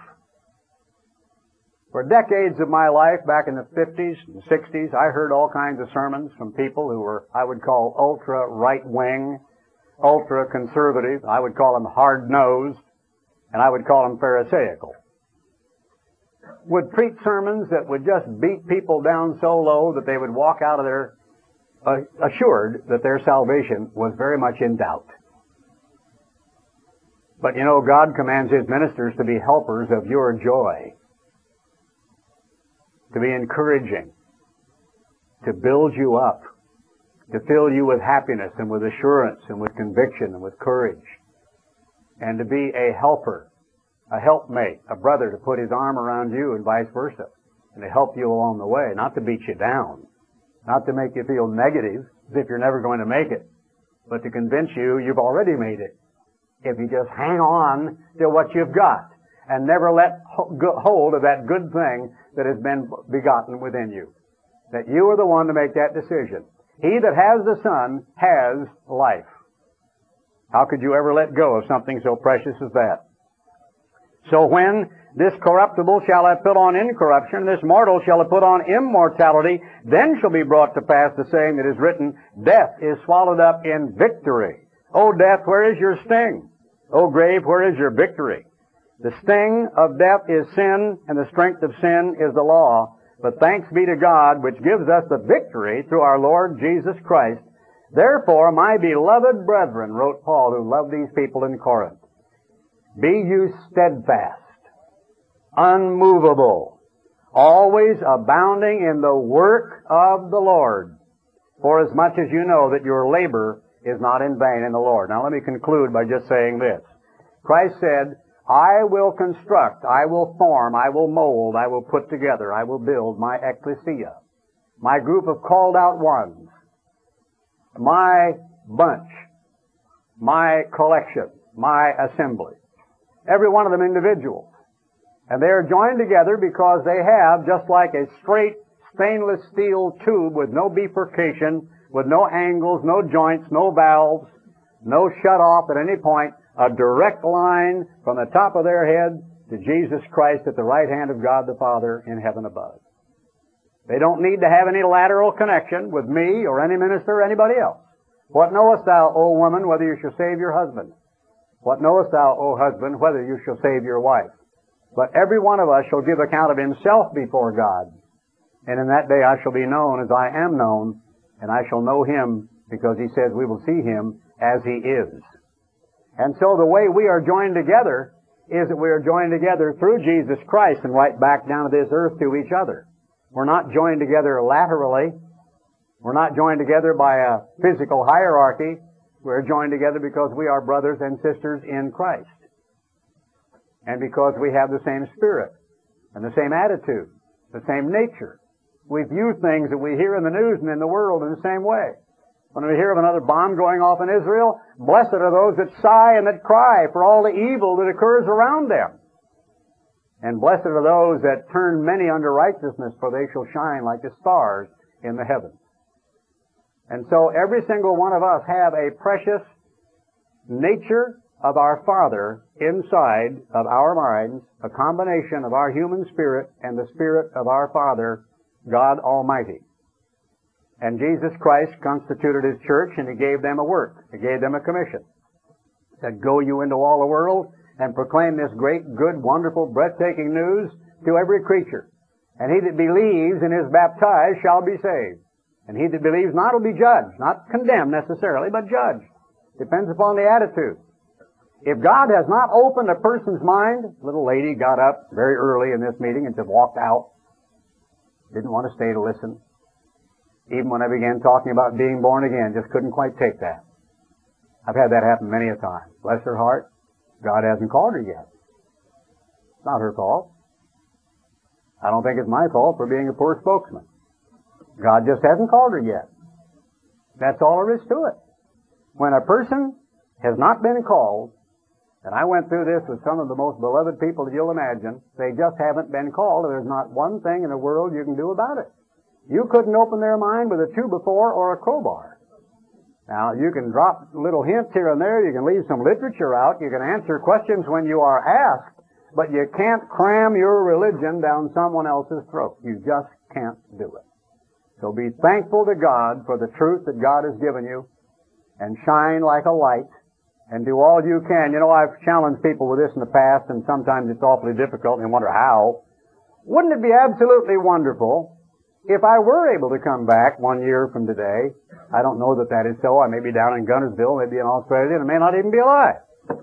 For decades of my life, back in the fifties and sixties, I heard all kinds of sermons from people who were, I would call, ultra right-wing, ultra conservative. I would call them hard-nosed, and I would call them pharisaical. Would preach sermons that would just beat people down so low that they would walk out of there uh, assured that their salvation was very much in doubt. But you know, God commands His ministers to be helpers of your joy, to be encouraging, to build you up, to fill you with happiness and with assurance and with conviction and with courage, and to be a helper, a helpmate, a brother to put his arm around you and vice versa, and to help you along the way, not to beat you down, not to make you feel negative as if you're never going to make it, but to convince you you've already made it if you just hang on to what you've got and never let hold of that good thing that has been begotten within you. That you are the one to make that decision. He that has the Son has life. How could you ever let go of something so precious as that? So when this corruptible shall have put on incorruption, this mortal shall have put on immortality, then shall be brought to pass the saying that is written, death is swallowed up in victory. O death, where is your sting? O grave, where is your victory? The sting of death is sin, and the strength of sin is the law. But thanks be to God, which gives us the victory through our Lord Jesus Christ. Therefore, my beloved brethren, wrote Paul, who loved these people in Corinth, be you steadfast, unmovable, always abounding in the work of the Lord, forasmuch as you know that your labor is not in vain in the Lord. Now let me conclude by just saying this. Christ said, I will construct, I will form, I will mold, I will put together, I will build my ecclesia, my group of called out ones, my bunch, my collection, my assembly. Every one of them individuals. And they are joined together because they have, just like a straight stainless steel tube with no bifurcation, with no angles, no joints, no valves, no shut off at any point, a direct line from the top of their head to Jesus Christ at the right hand of God the Father in heaven above. They don't need to have any lateral connection with me or any minister or anybody else. What knowest thou, O woman, whether you shall save your husband? What knowest thou, O husband, whether you shall save your wife? But every one of us shall give account of himself before God. And in that day I shall be known as I am known, and I shall know him, because he says we will see him as he is. And so the way we are joined together is that we are joined together through Jesus Christ and right back down to this earth to each other. We're not joined together laterally. We're not joined together by a physical hierarchy. We're joined together because we are brothers and sisters in Christ. And because we have the same spirit and the same attitude, the same nature. We view things that we hear in the news and in the world in the same way. When we hear of another bomb going off in Israel, blessed are those that sigh and that cry for all the evil that occurs around them. And blessed are those that turn many unto righteousness, for they shall shine like the stars in the heavens. And so every single one of us have a precious nature of our Father inside of our minds, a combination of our human spirit and the spirit of our Father, God Almighty. And Jesus Christ constituted His church, and He gave them a work. He gave them a commission. He said, go you into all the world and proclaim this great, good, wonderful, breathtaking news to every creature. And he that believes and is baptized shall be saved. And he that believes not will be judged. Not condemned necessarily, but judged. Depends upon the attitude. If God has not opened a person's mind, a little lady got up very early in this meeting and just walked out. Didn't want to stay to listen. Even when I began talking about being born again, just couldn't quite take that. I've had that happen many a time. Bless her heart, God hasn't called her yet. It's not her fault. I don't think it's my fault for being a poor spokesman. God just hasn't called her yet. That's all there is to it. When a person has not been called, and I went through this with some of the most beloved people that you'll imagine, they just haven't been called, and there's not one thing in the world you can do about it. You couldn't open their mind with a two before or a crowbar. Now, you can drop little hints here and there, you can leave some literature out, you can answer questions when you are asked, but you can't cram your religion down someone else's throat. You just can't do it. So be thankful to God for the truth that God has given you, and shine like a light, and do all you can. You know, I've challenged people with this in the past, and sometimes it's awfully difficult, and wonder how. Wouldn't it be absolutely wonderful if I were able to come back one year from today? I don't know that that is so. I may be down in Gunnersville, maybe in Australia, and I may not even be alive.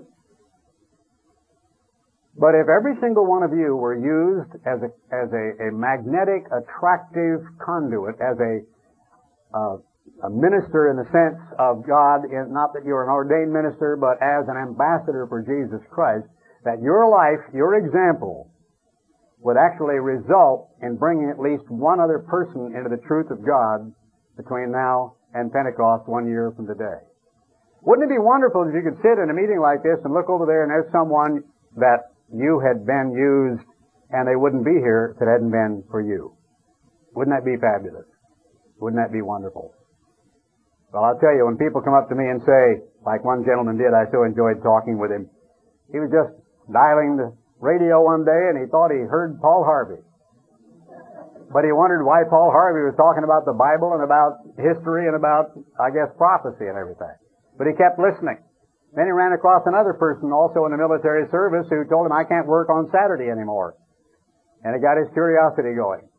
But if every single one of you were used as a, as a, a magnetic, attractive conduit, as a, uh, a minister in the sense of God, in, not that you're an ordained minister, but as an ambassador for Jesus Christ, that your life, your example, would actually result in bringing at least one other person into the truth of God between now and Pentecost one year from today. Wouldn't it be wonderful if you could sit in a meeting like this and look over there and there's someone that you had been used and they wouldn't be here if it hadn't been for you? Wouldn't that be fabulous? Wouldn't that be wonderful? Well, I'll tell you, when people come up to me and say, like one gentleman did, I so enjoyed talking with him, he was just dialing the radio one day and he thought he heard Paul Harvey. But he wondered why Paul Harvey was talking about the Bible and about history and about, I guess, prophecy and everything. But he kept listening. Then he ran across another person also in the military service who told him, I can't work on Saturday anymore. And it got his curiosity going.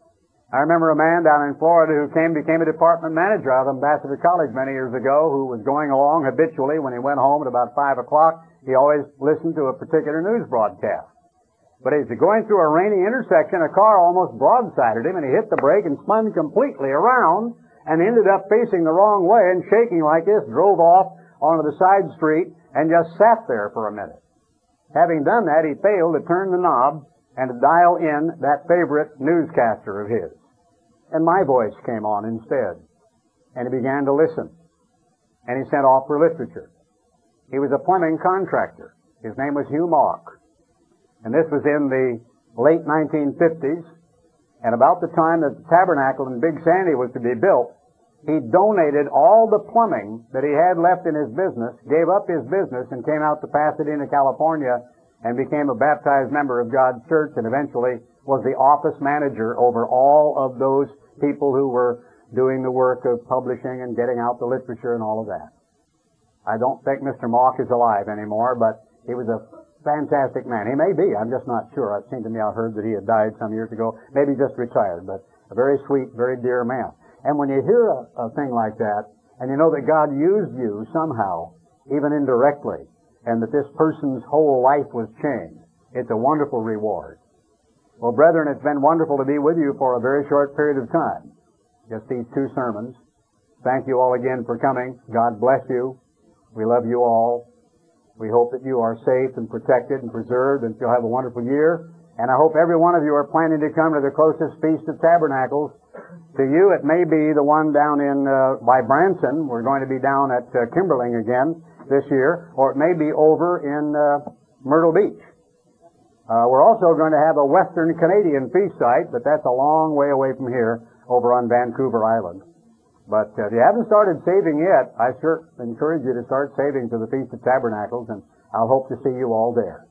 I remember a man down in Florida who came, became a department manager out of Ambassador College many years ago, who was going along habitually when he went home at about five o'clock. He always listened to a particular news broadcast. But as he was going through a rainy intersection, a car almost broadsided him, and he hit the brake and spun completely around and ended up facing the wrong way and shaking like this, drove off onto the side street and just sat there for a minute. Having done that, he failed to turn the knob and to dial in that favorite newscaster of his. And my voice came on instead. And he began to listen. And he sent off for literature. He was a plumbing contractor. His name was Hugh Mock. And this was in the late nineteen fifties. And about the time that the tabernacle in Big Sandy was to be built, he donated all the plumbing that he had left in his business, gave up his business, and came out to Pasadena, California, and became a baptized member of God's church, and eventually was the office manager over all of those people who were doing the work of publishing and getting out the literature and all of that. I don't think Mister Mock is alive anymore, but he was a fantastic man. He may be, I'm just not sure. It seemed to me I heard that he had died some years ago, maybe just retired, but a very sweet, very dear man. And when you hear a, a thing like that, and you know that God used you somehow, even indirectly, and that this person's whole life was changed, it's a wonderful reward. Well, brethren, it's been wonderful to be with you for a very short period of time. Just these two sermons. Thank you all again for coming. God bless you. We love you all. We hope that you are safe and protected and preserved, and you'll have a wonderful year. And I hope every one of you are planning to come to the closest Feast of Tabernacles. To you, it may be the one down in uh, by Branson. We're going to be down at uh, Kimberling again this year, or it may be over in uh, Myrtle Beach. Uh, we're also going to have a Western Canadian feast site, but that's a long way away from here, over on Vancouver Island. But uh, if you haven't started saving yet, I sure encourage you to start saving to the Feast of Tabernacles, and I'll hope to see you all there.